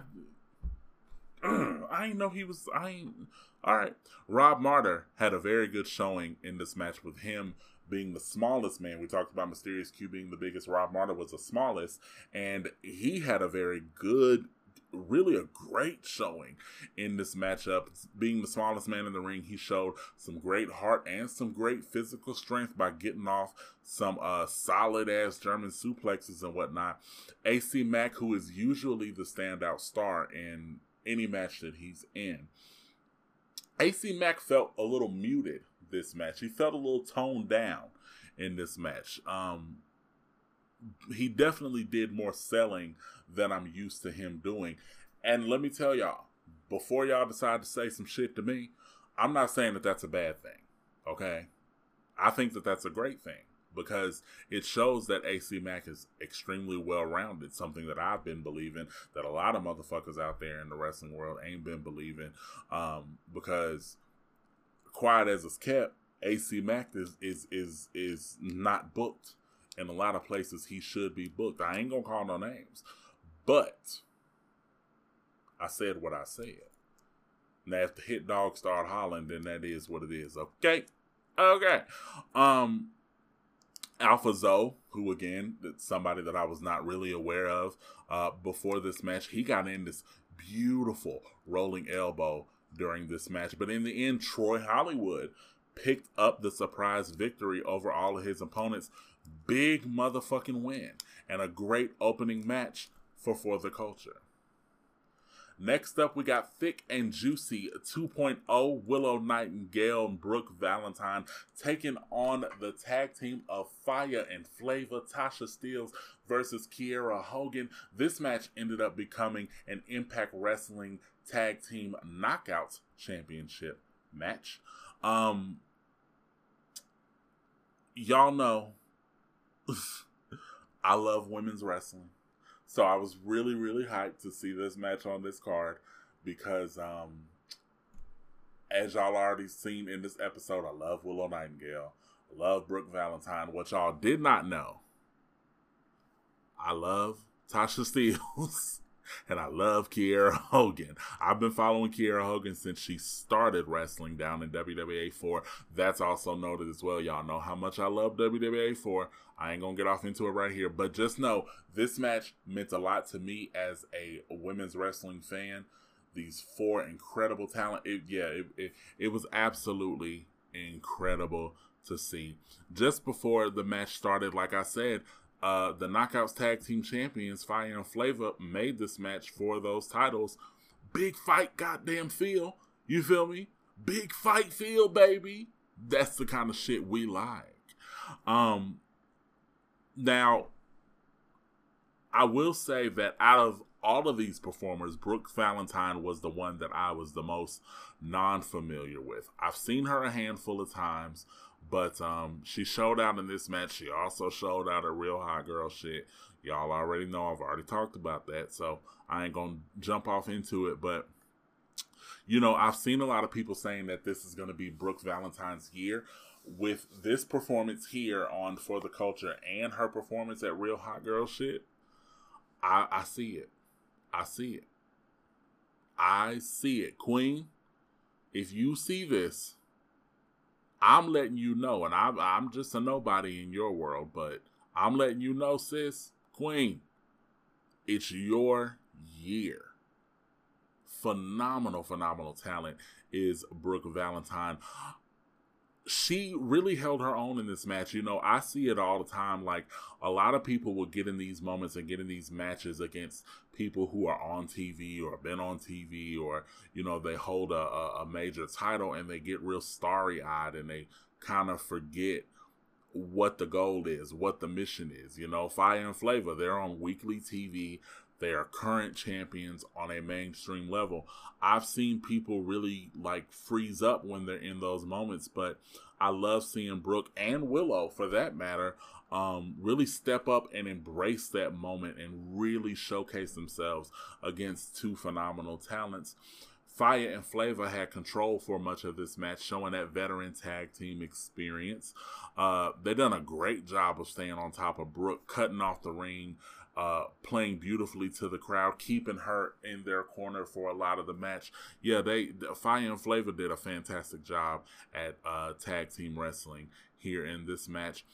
ain't know he was. All right. Rob Martyr had a very good showing in this match with him being the smallest man. We talked about Mysterious Q being the biggest. Rob Martyr was the smallest, and he had a very good really a great showing in this matchup. Being the smallest man in the ring, he showed some great heart and some great physical strength by getting off some solid ass German suplexes and whatnot. AC Mack, who is usually the standout star in any match that he's in, AC Mack felt a little muted this match. He felt a little toned down in this match. He definitely did more selling than I'm used to him doing. And let me tell y'all, before y'all decide to say some shit to me, I'm not saying that that's a bad thing, okay? I think that that's a great thing because it shows that AC Mack is extremely well-rounded, something that I've been believing that a lot of motherfuckers out there in the wrestling world ain't been believing, because quiet as it's kept, AC Mack is not booked. In a lot of places, he should be booked. I ain't gonna call no names, but I said what I said. Now, if the hit dog start hollering, then that is what it is. Okay. Alpha Zoe, who again, somebody that I was not really aware of before this match, he got in this beautiful rolling elbow during this match. But in the end, Troy Hollywood picked up the surprise victory over all of his opponents. Big motherfucking win and a great opening match for the culture. Next up, we got Thick and Juicy 2.0, Willow Nightingale and Brooke Valentine taking on the tag team of Fire and Flavor, Tasha Steelz versus Kiera Hogan. This match ended up becoming an Impact Wrestling Tag Team Knockouts Championship match. Y'all know I love women's wrestling. So I was really, really hyped to see this match on this card because, as y'all already seen in this episode, I love Willow Nightingale. I love Brooke Valentine. What y'all did not know, I love Tasha Steelz. And I love Kiera Hogan. I've been following Kiera Hogan since she started wrestling down in WWA 4. That's also noted as well. Y'all know how much I love WWA 4. I ain't going to get off into it right here. But just know, this match meant a lot to me as a women's wrestling fan. These four incredible talent. It was absolutely incredible to see. Just before the match started, like I said, the Knockouts Tag Team Champions, Fire and Flavor, made this match for those titles. Big fight goddamn feel. You feel me? Big fight feel, baby. That's the kind of shit we like. Now, I will say that out of all of these performers, Brooke Valentine was the one that I was the most non-familiar with. I've seen her a handful of times, but she showed out in this match. She also showed out at Real Hot Girl shit. Y'all already know I've already talked about that, so I ain't going to jump off into it. But, you know, I've seen a lot of people saying that this is going to be Brooke Valentine's year. With this performance here on For the Culture and her performance at Real Hot Girl shit, I see it. I see it. I see it. Queen, if you see this, I'm letting you know, and I'm just a nobody in your world, but I'm letting you know, sis, Queen, it's your year. Phenomenal talent is Brooke Valentine. She really held her own in this match. You know, I see it all the time. Like, a lot of people will get in these moments and get in these matches against people who are on TV or been on TV, or, you know, they hold a major title and they get real starry-eyed and they kind of forget what the goal is, what the mission is. You know, Fire and Flavor, they're on weekly TV. They are current champions on a mainstream level. I've seen people really like freeze up when they're in those moments, but I love seeing Brooke and Willow, for that matter, really step up and embrace that moment and really showcase themselves against two phenomenal talents. Fire and Flavor had control for much of this match, showing that veteran tag team experience. They done a great job of staying on top of Brooke, cutting off the ring, playing beautifully to the crowd, keeping her in their corner for a lot of the match. Yeah, Fire and Flavor did a fantastic job at tag team wrestling here in this match.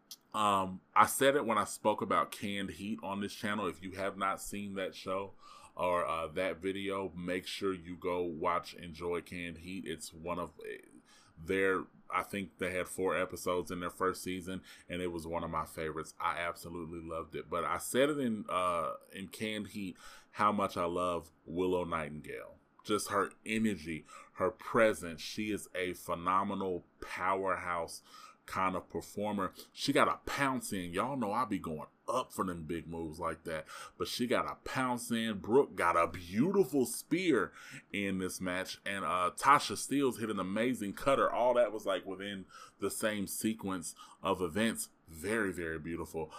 I said it when I spoke about Canned Heat on this channel. If you have not seen that show, or that video, make sure you go watch Enjoy Canned Heat. It's one of their, I think they had 4 episodes in their first season, and it was one of my favorites. I absolutely loved it. But I said it in Canned Heat how much I love Willow Nightingale. Just her energy, her presence. She is a phenomenal powerhouse kind of performer. She got a pounce in. Y'all know I be going up for them big moves like that. But she got a pounce in. Brooke got a beautiful spear in this match. And Tasha Steelz hit an amazing cutter. All that was like within the same sequence of events. Very, very beautiful.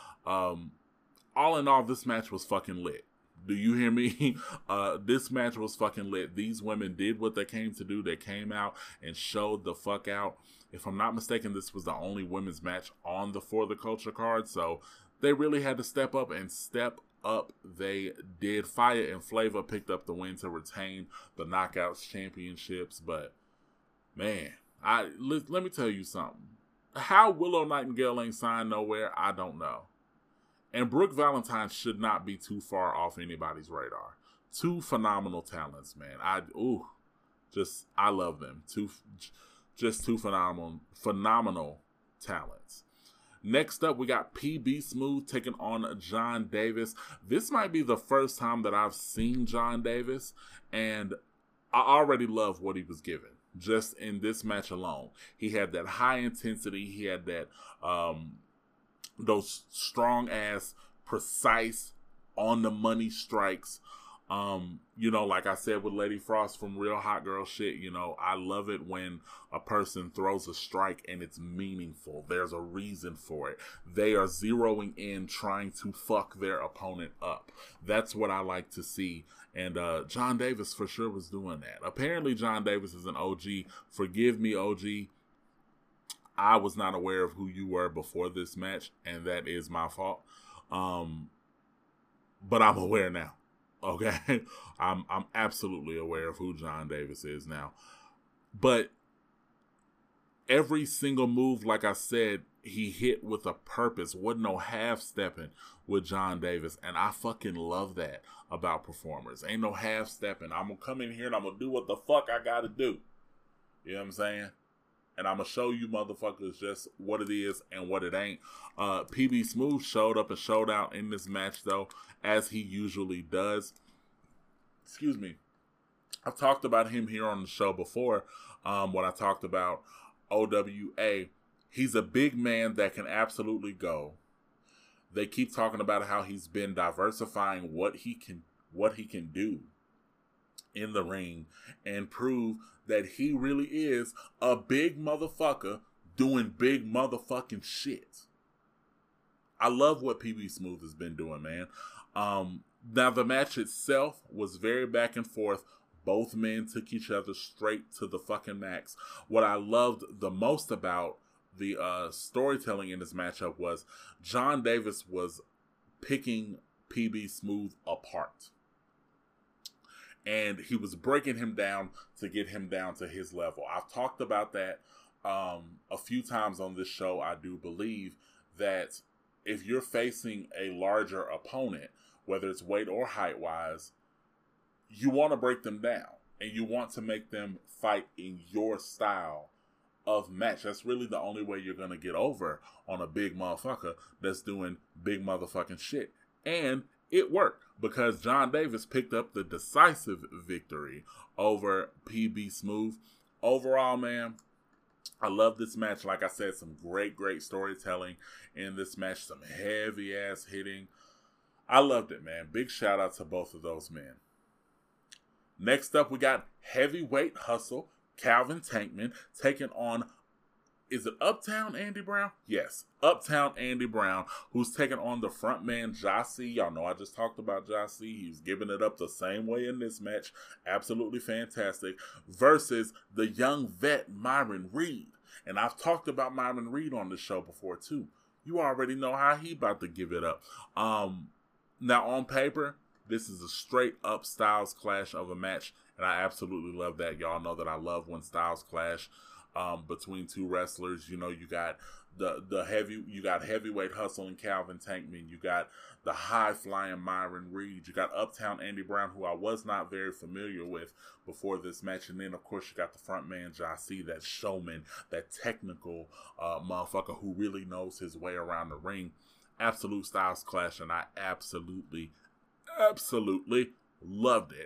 All in all, this match was fucking lit. Do you hear me? This match was fucking lit. These women did what they came to do. They came out and showed the fuck out. If I'm not mistaken, this was the only women's match on the For the Culture card. So they really had to step up, and step up they did. Fire and Flavor picked up the win to retain the Knockouts Championships. But, man, let me tell you something. How Willow Nightingale ain't signed nowhere, I don't know. And Brooke Valentine should not be too far off anybody's radar. 2 phenomenal talents, man. I love them. Just 2 phenomenal talents. Next up, we got PB Smooth taking on John Davis. This might be the first time that I've seen John Davis, and I already love what he was given. Just in this match alone, he had that high intensity. He had that those strong ass, precise, on the money strikes. Like I said with Lady Frost from Real Hot Girl Shit, I love it when a person throws a strike and it's meaningful. There's a reason for it. They are zeroing in, trying to fuck their opponent up. That's what I like to see. And John Davis for sure was doing that. Apparently John Davis is an OG. Forgive me, OG. I was not aware of who you were before this match, and that is my fault. But I'm aware now. Okay? I'm absolutely aware of who John Davis is now. But every single move, like I said, he hit with a purpose. Wasn't no half-stepping with John Davis. And I fucking love that about performers. Ain't no half-stepping. I'm going to come in here and I'm going to do what the fuck I got to do. You know what I'm saying? And I'm going to show you motherfuckers just what it is and what it ain't. PB Smooth showed up and showed out in this match, though, as he usually does. Excuse me. I've talked about him here on the show before when I talked about OWA. He's a big man that can absolutely go. They keep talking about how he's been diversifying what he can do in the ring and prove that he really is a big motherfucker doing big motherfucking shit. I love what PB Smooth has been doing, man. Now, the match itself was very back and forth. Both men took each other straight to the fucking max. What I loved the most about the storytelling in this matchup was John Davis was picking PB Smooth apart. And he was breaking him down to get him down to his level. I've talked about that a few times on this show. I do believe that if you're facing a larger opponent, whether it's weight or height-wise, you want to break them down. And you want to make them fight in your style of match. That's really the only way you're going to get over on a big motherfucker that's doing big motherfucking shit. And it worked because John Davis picked up the decisive victory over PB Smooth. Overall, man, I love this match. Like I said, some great storytelling in this match. Some heavy-ass hitting. I loved it, man. Big shout-out to both of those men. Next up, we got Heavyweight Hustle, Calvin Tankman, taking on, is it Uptown Andy Brown? Yes, Uptown Andy Brown, who's taking on the frontman Jossie. Y'all know I just talked about Jossie. He's giving it up the same way in this match. Absolutely fantastic. Versus the young vet Myron Reed. And I've talked about Myron Reed on the show before, too. You already know how he about to give it up. Now, on paper, this is a straight-up styles clash of a match, and I absolutely love that. Y'all know that I love when styles clash. between two wrestlers. You know, you got you got heavyweight hustle and Calvin Tankman. You got the high flying Myron Reed. You got Uptown Andy Brown, who I was not very familiar with before this match. And then, of course, you got the front man, Jasi, that showman, that technical motherfucker who really knows his way around the ring. Absolute styles clash, and I absolutely loved it.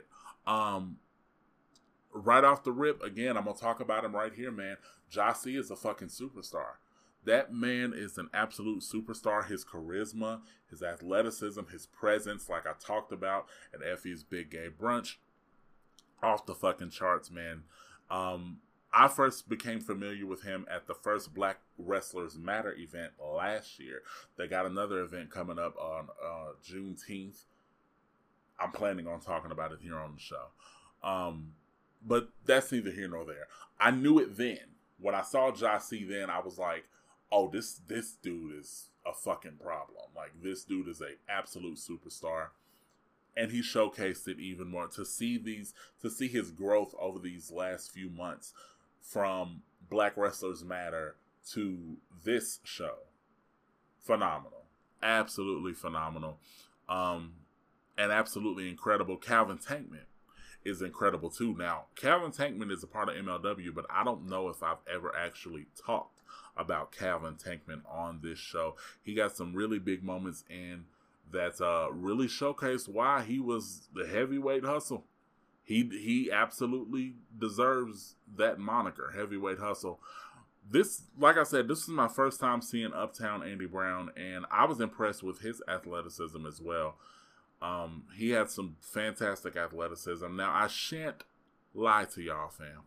Right off the rip, again, I'm going to talk about him right here, man. Jasi is a fucking superstar. That man is an absolute superstar. His charisma, his athleticism, his presence, like I talked about at Effie's Big Gay Brunch, off the fucking charts, man. I first became familiar with him at the first Black Wrestlers Matter event last year. They got another event coming up on Juneteenth. I'm planning on talking about it here on the show. But that's neither here nor there. I knew it then. When I saw Jasi then, I was like, oh, this dude is a fucking problem. Like, this dude is a absolute superstar. And he showcased it even more. To see his growth over these last few months from Black Wrestlers Matter to this show. Phenomenal. Absolutely phenomenal. And absolutely incredible. Calvin Tankman is incredible too. Now, Calvin Tankman is a part of MLW, but I don't know if I've ever actually talked about Calvin Tankman on this show. He got some really big moments in that really showcased why he was the heavyweight hustle. He absolutely deserves that moniker, heavyweight hustle. This, like I said, this is my first time seeing Uptown Andy Brown, and I was impressed with his athleticism as well. He had some fantastic athleticism. Now, I shan't lie to y'all, fam.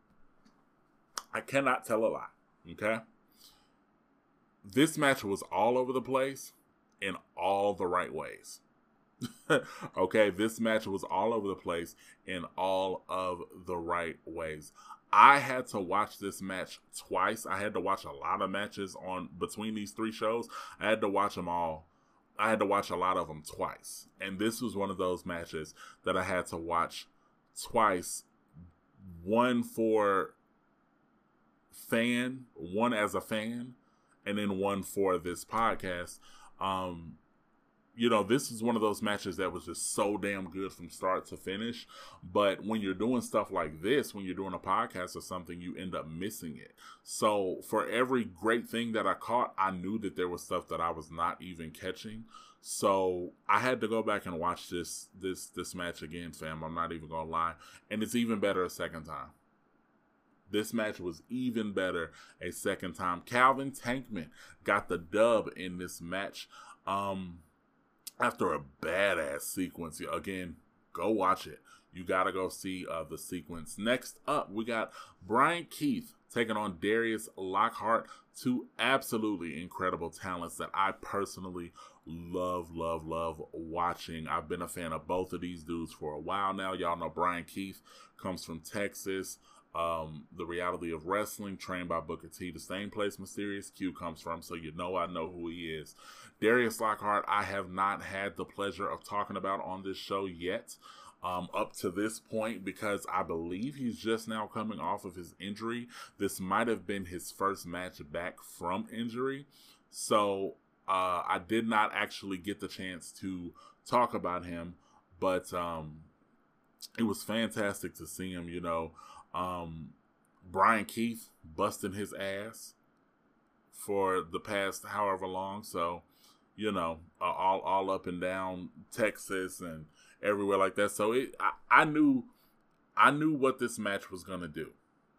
I cannot tell a lie, okay? This match was all over the place in all the right ways. Okay, this match was all over the place in all of the right ways. I had to watch this match twice. I had to watch a lot of matches on between these three shows. I had to watch them all. I had to watch a lot of them twice. And this was one of those matches that I had to watch twice. One for one as a fan, and then one for this podcast. You know, this is one of those matches that was just so damn good from start to finish. But when you're doing stuff like this, when you're doing a podcast or something, you end up missing it. So for every great thing that I caught, I knew that there was stuff that I was not even catching. So I had to go back and watch this match again, fam. I'm not even gonna lie. And it's even better a second time. This match was even better a second time. Calvin Tankman got the dub in this match. After a badass sequence. Again, go watch it. You gotta go see the sequence. Next up, we got Brian Keith taking on Darius Lockhart. Two absolutely incredible talents that I personally love watching. I've been a fan of both of these dudes for a while now. Y'all know Brian Keith comes from Texas. The Reality of Wrestling, trained by Booker T, the same place Mysterious Q comes from, so you know I know who he is. Darius Lockhart, I have not had the pleasure of talking about on this show yet, up to this point, because I believe he's just now coming off of his injury. This might have been his first match back from injury, so I did not actually get the chance to talk about him, but it was fantastic to see him, you know. Brian Keith busting his ass for the past however long, so you know, all up and down Texas and everywhere like that. So I knew what this match was gonna do.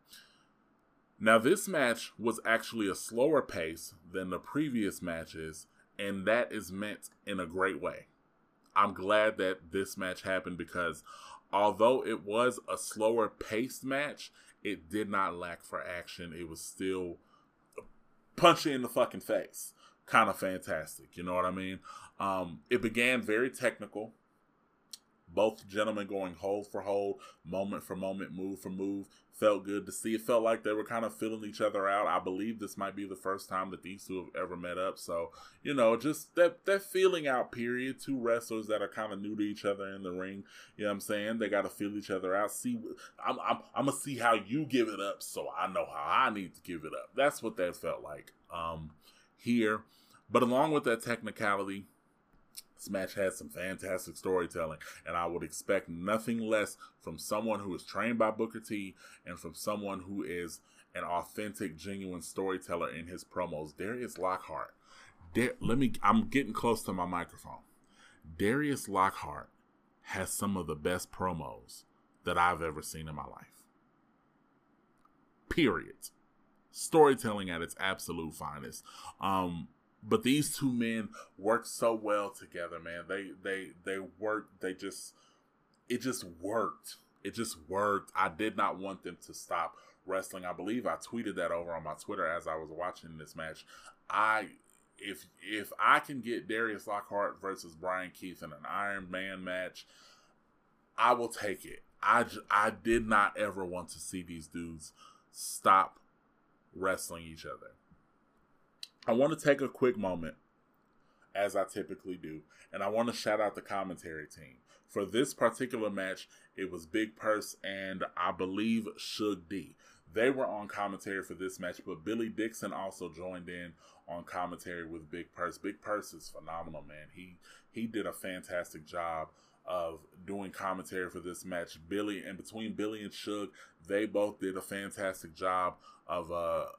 Now this match was actually a slower pace than the previous matches, and that is meant in a great way. I'm glad that this match happened because although it was a slower paced match, it did not lack for action. It was still punch you in the fucking face. Kind of fantastic. You know what I mean? It began very technical. Both gentlemen going hold for hold, moment for moment, move for move. Felt good to see. It felt like they were kind of filling each other out. I believe this might be the first time that these two have ever met up. So, you know, just that feeling out period. Two wrestlers that are kind of new to each other in the ring. You know what I'm saying? They got to feel each other out. See, I'm gonna see how you give it up, so I know how I need to give it up. That's what that felt like here. But along with that technicality, this match had some fantastic storytelling, and I would expect nothing less from someone who is trained by Booker T and from someone who is an authentic, genuine storyteller in his promos. Darius Lockhart. I'm getting close to my microphone. Darius Lockhart has some of the best promos that I've ever seen in my life. Period. Storytelling at its absolute finest. But these two men work so well together, man. They work. It just worked. It just worked. I did not want them to stop wrestling. I believe I tweeted that over on my Twitter as I was watching this match. If I can get Darius Lockhart versus Brian Keith in an Iron Man match, I will take it. I did not ever want to see these dudes stop wrestling each other. I want to take a quick moment, as I typically do, and I want to shout out the commentary team. For this particular match, it was Big Purse and I believe Shug D. They were on commentary for this match, but Billy Dixon also joined in on commentary with Big Purse. Big Purse is phenomenal, man. He did a fantastic job of doing commentary for this match. Between Billy and Shug, they both did a fantastic job of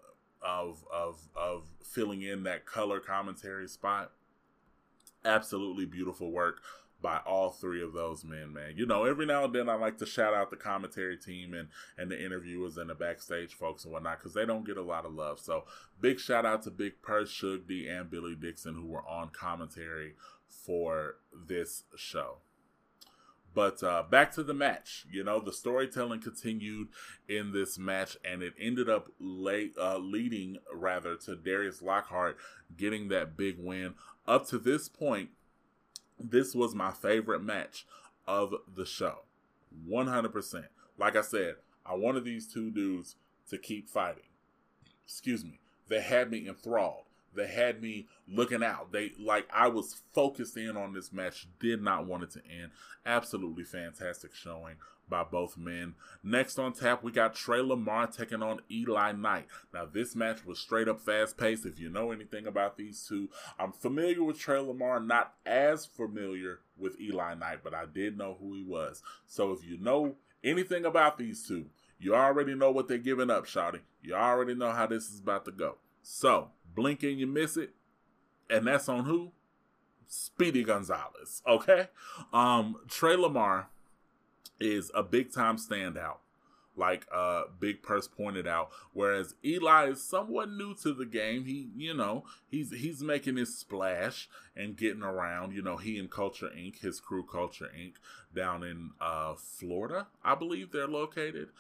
filling in that color commentary spot. Absolutely beautiful work by all three of those men, man. You know, every now and then I like to shout out the commentary team and the interviewers and the backstage folks and whatnot, because they don't get a lot of love. So big shout out to Big Purse, Shug D, and Billy Dixon, who were on commentary for this show. But back to the match. You know, the storytelling continued in this match, and it ended up leading to Darius Lockhart getting that big win. Up to this point, this was my favorite match of the show. 100%. Like I said, I wanted these two dudes to keep fighting. Excuse me. They had me enthralled. They had me looking out. I was focused in on this match. Did not want it to end. Absolutely fantastic showing by both men. Next on tap, we got Trey Lamar taking on Eli Knight. Now, this match was straight up fast paced. If you know anything about these two, I'm familiar with Trey Lamar, not as familiar with Eli Knight, but I did know who he was. So if you know anything about these two, you already know what they're giving up, shawty. You already know how this is about to go. So, blink and you miss it. And that's on who? Speedy Gonzalez. Okay? Trey Lamar is a big-time standout, like Big Purse pointed out. Whereas Eli is somewhat new to the game. He's making his splash and getting around. You know, he and Culture Inc., his crew Culture Inc., down in Florida, I believe they're located.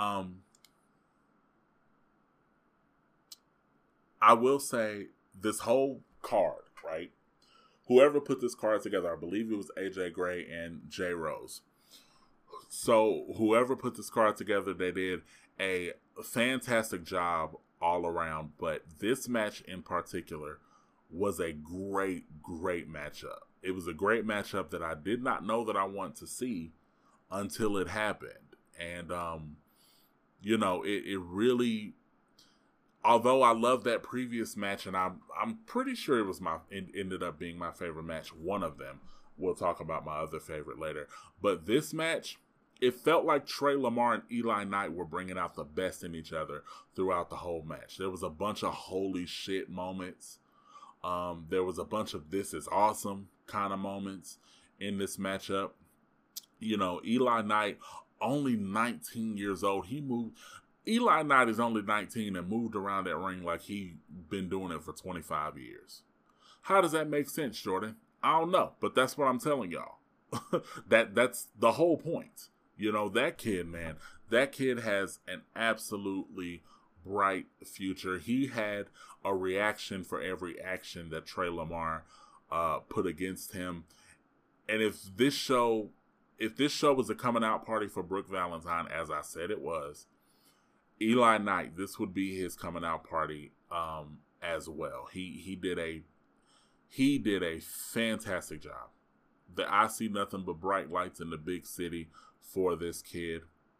I will say this whole card, right? Whoever put this card together, I believe it was AJ Gray and Jay Rose. So whoever put this card together, they did a fantastic job all around. But this match in particular was a great, great matchup. It was a great matchup that I did not know that I want to see until it happened. And, it really... Although I love that previous match, and I'm pretty sure it ended up being my favorite match. One of them. We'll talk about my other favorite later. But this match, it felt like Trey Lamar and Eli Knight were bringing out the best in each other throughout the whole match. There was a bunch of holy shit moments. There was a bunch of this is awesome kind of moments in this matchup. You know, Eli Knight, only 19 years old. Eli Knight is only 19 and moved around that ring like he's been doing it for 25 years. How does that make sense, Jordan? I don't know, but that's what I'm telling y'all. That's the whole point. You know, that kid, man, that kid has an absolutely bright future. He had a reaction for every action that Trey Lamar put against him. And if this show if this show was a coming out party for Brooke Valentine, as I said it was, Eli Knight, this would be his coming out party as well. He did a fantastic job. I see nothing but bright lights in the big city for this kid.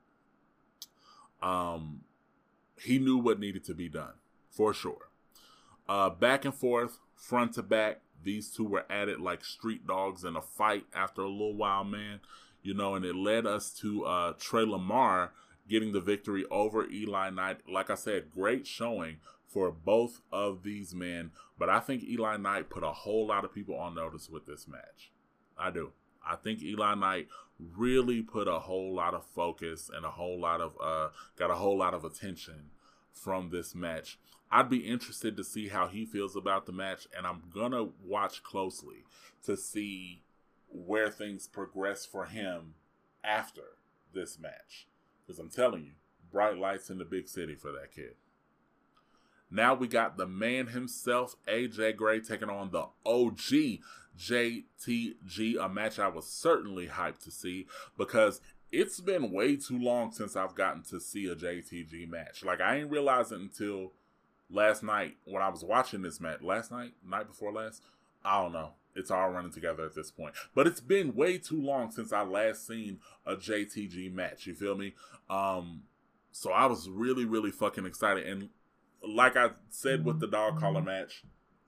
He knew what needed to be done, for sure. Back and forth, front to back, these two were at it like street dogs in a fight after a little while, man. You know, and it led us to Trey Lamar getting the victory over Eli Knight. Like I said, great showing for both of these men. But I think Eli Knight put a whole lot of people on notice with this match. I do. I think Eli Knight really put a whole lot of focus and got a whole lot of attention from this match. I'd be interested to see how he feels about the match, and I'm gonna watch closely to see where things progress for him after this match. Because I'm telling you, bright lights in the big city for that kid. Now we got the man himself, AJ Gray, taking on the OG JTG, a match I was certainly hyped to see because it's been way too long since I've gotten to see a JTG match. Like, I ain't realize it until last night when I was watching this match. Night before last? I don't know. It's all running together at this point. But it's been way too long since I last seen a JTG match. You feel me? So I was really, really fucking excited. And like I said with the dog collar match,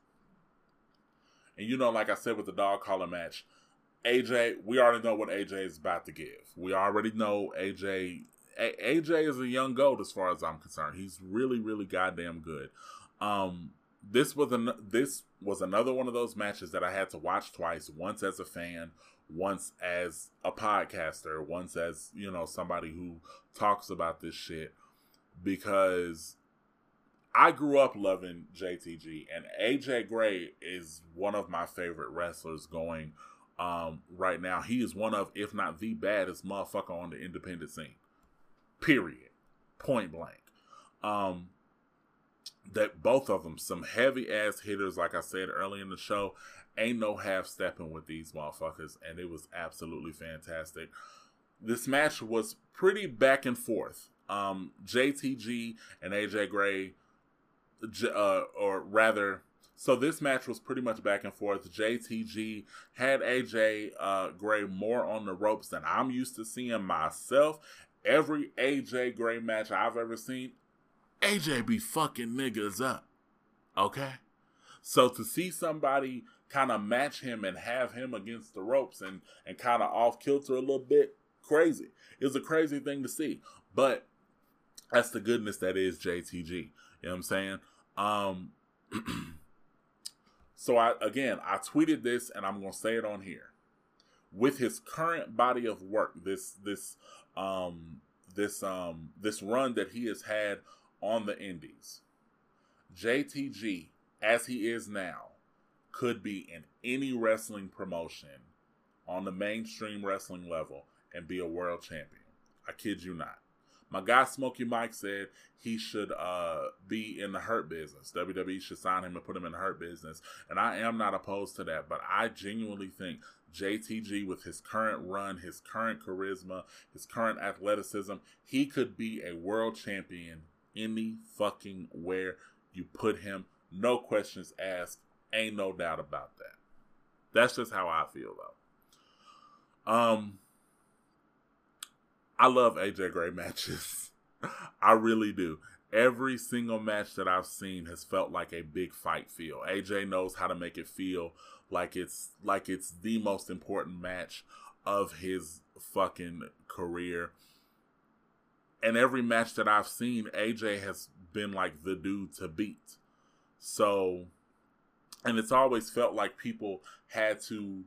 and like I said with the dog collar match, AJ, we already know what AJ is about to give. We already know AJ is a young goat as far as I'm concerned. He's really, really goddamn good. This was another one of those matches that I had to watch twice, once as a fan, once as a podcaster, once as, somebody who talks about this shit, because I grew up loving JTG, and AJ Gray is one of my favorite wrestlers going right now. He is one of, if not the baddest motherfucker on the independent scene. Period. Point blank. That both of them, some heavy ass hitters, like I said early in the show. Ain't no half stepping with these motherfuckers, and it was absolutely fantastic. This match was pretty back and forth. JTG and AJ Gray, so this match was pretty much back and forth. JTG had AJ Gray more on the ropes than I'm used to seeing myself. Every AJ Gray match I've ever seen, AJ be fucking niggas up. Okay? So to see somebody kind of match him and have him against the ropes and kind of off kilter a little bit, crazy. It was a crazy thing to see. But that's the goodness that is JTG. You know what I'm saying? So I tweeted this, and I'm going to say it on here. With his current body of work, this run that he has had on the indies, JTG, as he is now, could be in any wrestling promotion on the mainstream wrestling level and be a world champion. I kid you not. My guy Smokey Mike said he should be in the Hurt Business. WWE should sign him and put him in the Hurt Business. And I am not opposed to that, but I genuinely think JTG, with his current run, his current charisma, his current athleticism, he could be a world champion any fucking where you put him. No questions asked. Ain't no doubt about that. That's just how I feel, though. I love AJ Gray matches. I really do. Every single match that I've seen has felt like a big fight feel. AJ knows how to make it feel like it's the most important match of his fucking career. And every match that I've seen, AJ has been like the dude to beat. So, and it's always felt like people had to,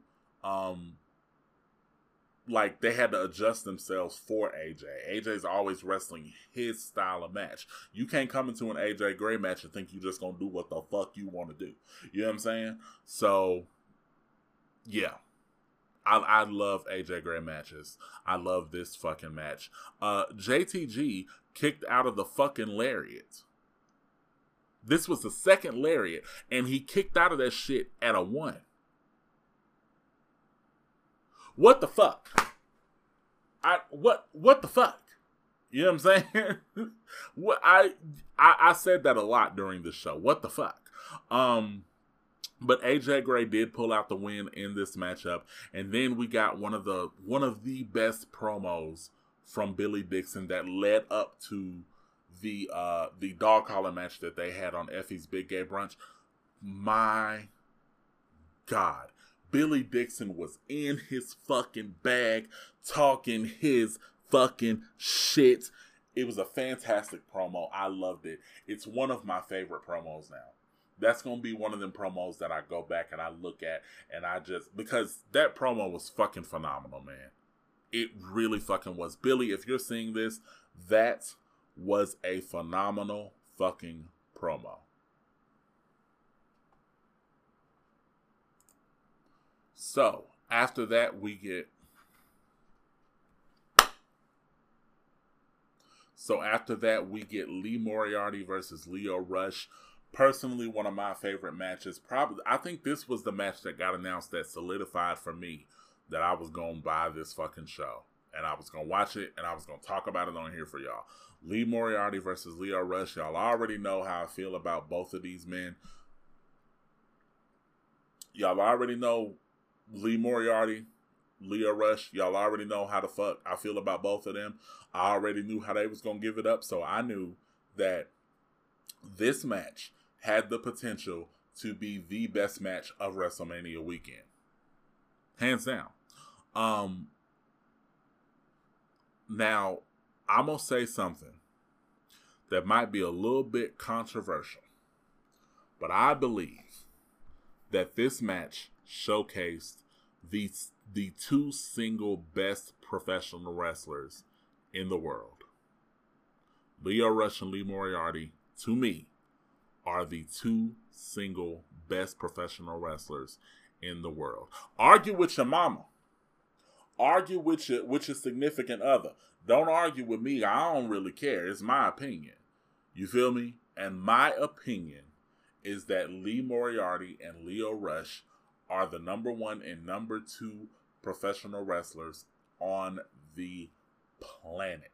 they had to adjust themselves for AJ. AJ's always wrestling his style of match. You can't come into an AJ Gray match and think you're just going to do what the fuck you want to do. You know what I'm saying? So, yeah. I love AJ Gray matches. I love this fucking match. JTG kicked out of the fucking lariat. This was the second lariat, and he kicked out of that shit at a 1. What the fuck? what the fuck? You know what I'm saying? I said that a lot during the show. What the fuck? But AJ Gray did pull out the win in this matchup, and then we got one of the best promos from Billy Dixon that led up to the dog collar match that they had on Effie's Big Gay Brunch. My God, Billy Dixon was in his fucking bag, talking his fucking shit. It was a fantastic promo. I loved it. It's one of my favorite promos now. That's going to be one of them promos that I go back and I look at, and because that promo was fucking phenomenal, man. It really fucking was. Billy, if you're seeing this, that was a phenomenal fucking promo. So, after that, we get Lee Moriarty versus Lio Rush. Personally, one of my favorite matches. Probably, I think this was the match that got announced that solidified for me that I was going to buy this fucking show. And I was going to watch it, and I was going to talk about it on here for y'all. Lee Moriarty versus Lio Rush. Y'all already know how I feel about both of these men. Y'all already know Lee Moriarty, Lio Rush. Y'all already know how the fuck I feel about both of them. I already knew how they was going to give it up, so I knew that this match had the potential to be the best match of WrestleMania weekend. Hands down. Now, I'm going to say something that might be a little bit controversial, but I believe that this match showcased the two single best professional wrestlers in the world. Lio Rush and Lee Moriarty, to me, are the two single best professional wrestlers in the world. Argue with your mama. Argue with your significant other. Don't argue with me. I don't really care. It's my opinion. You feel me? And my opinion is that Lee Moriarty and Lio Rush are the number 1 and number 2 professional wrestlers on the planet.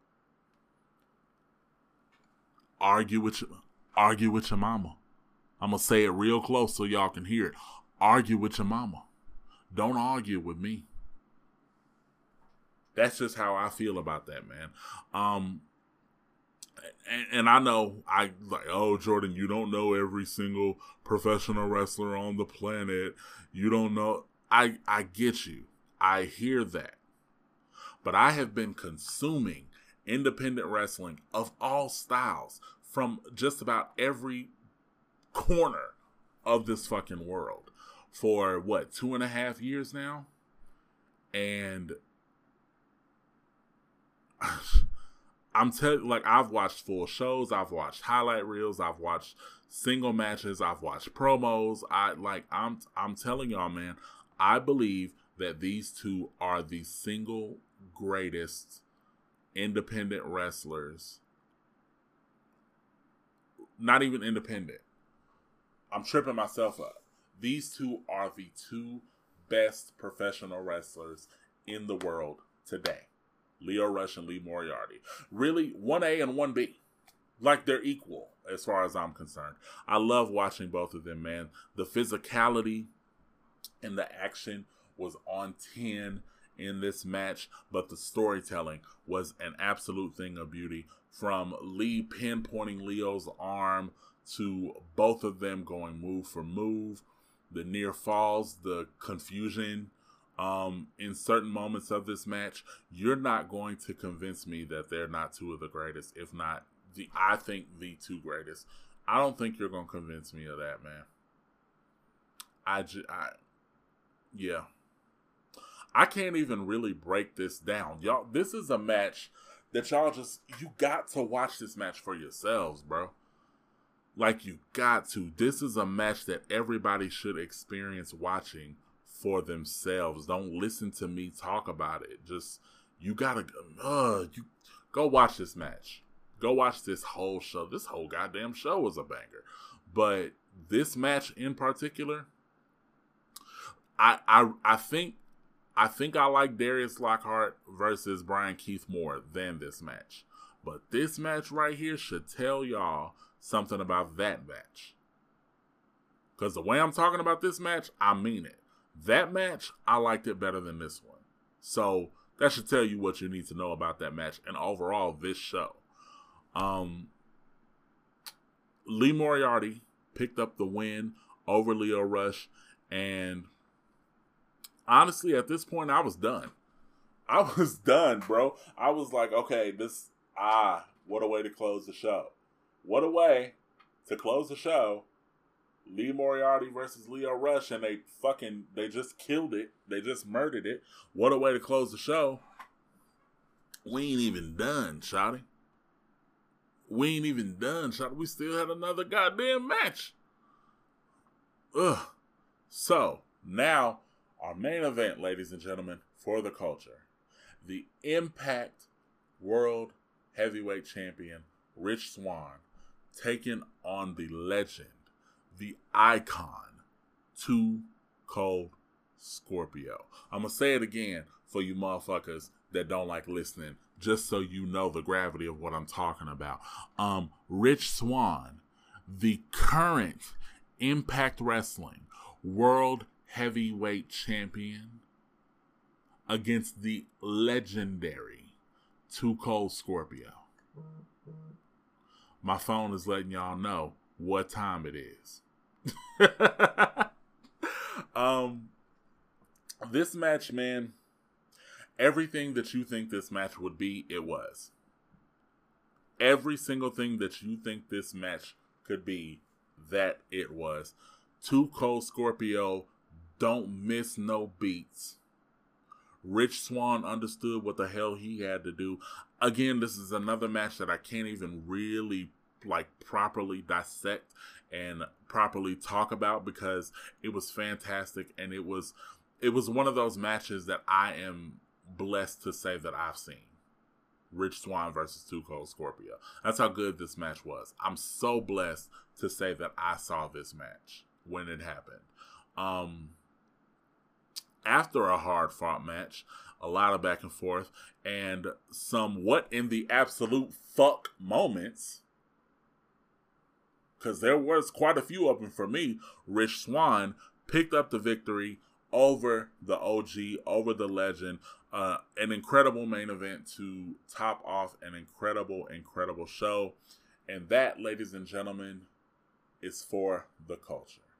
Argue with your mama. I'm going to say it real close so y'all can hear it. Argue with your mama. Don't argue with me. That's just how I feel about that, man. And I know, oh, Jordan, you don't know every single professional wrestler on the planet. You don't know. I get you. I hear that. But I have been consuming independent wrestling of all styles from just about every corner of this fucking world for, 2.5 years now? And I'm telling, I've watched full shows, I've watched highlight reels, I've watched single matches, I've watched promos. I'm telling y'all, man, I believe that these two are the single greatest independent wrestlers. Not even independent. I'm tripping myself up. These two are the two best professional wrestlers in the world today. Lio Rush and Lee Moriarty. Really, 1A and 1B. They're equal as far as I'm concerned. I love watching both of them, man. The physicality and the action was on 10 in this match, but the storytelling was an absolute thing of beauty. From Lee pinpointing Leo's arm to both of them going move for move, the near falls, the confusion in certain moments of this match. You're not going to convince me that they're not two of the greatest, if not I think the two greatest. I don't think you're going to convince me of that, man. Yeah. I can't even really break this down. Y'all, this is a match that you got to watch this match for yourselves, bro. You got to. This is a match that everybody should experience watching for themselves. Don't listen to me talk about it. You gotta, you go watch this match. Go watch this whole show. This whole goddamn show was a banger. But this match in particular, I think I think I like Darius Lockhart versus Brian Keith more than this match. But this match right here should tell y'all something about that match. Because the way I'm talking about this match, I mean it. That match, I liked it better than this one. So that should tell you what you need to know about that match and overall this show. Lee Moriarty picked up the win over Lio Rush, and honestly, at this point, I was done. I was done, bro. I was like, okay, what a way to close the show. What a way to close the show. Lee Moriarty versus Lio Rush, and they just killed it. They just murdered it. What a way to close the show. We ain't even done, shawty. We ain't even done, shawty. We still had another goddamn match. Ugh. So, now, our main event, ladies and gentlemen, for the culture. The Impact World Heavyweight Champion, Rich Swann, taking on the legend, the icon, Too Cold Scorpio. I'm going to say it again for you motherfuckers that don't like listening, just so you know the gravity of what I'm talking about. Rich Swann, the current Impact Wrestling World Heavyweight Champion, against the legendary Too Cold Scorpio. My phone is letting y'all know what time it is. This match, man, everything that you think this match would be, it was. Every single thing that you think this match could be, that it was. Too Cold Scorpio don't miss no beats. Rich Swann understood what the hell he had to do. Again, this is another match that I can't even really properly dissect and properly talk about because it was fantastic, and it was one of those matches that I am blessed to say that I've seen. Rich Swann versus Too Cold Scorpio. That's how good this match was. I'm so blessed to say that I saw this match when it happened. After a hard-fought match, a lot of back and forth, and some what in the absolute fuck moments, because there was quite a few of them for me, Rich Swann picked up the victory over the OG, over the legend. An incredible main event to top off an incredible, incredible show. And that, ladies and gentlemen, is for the culture.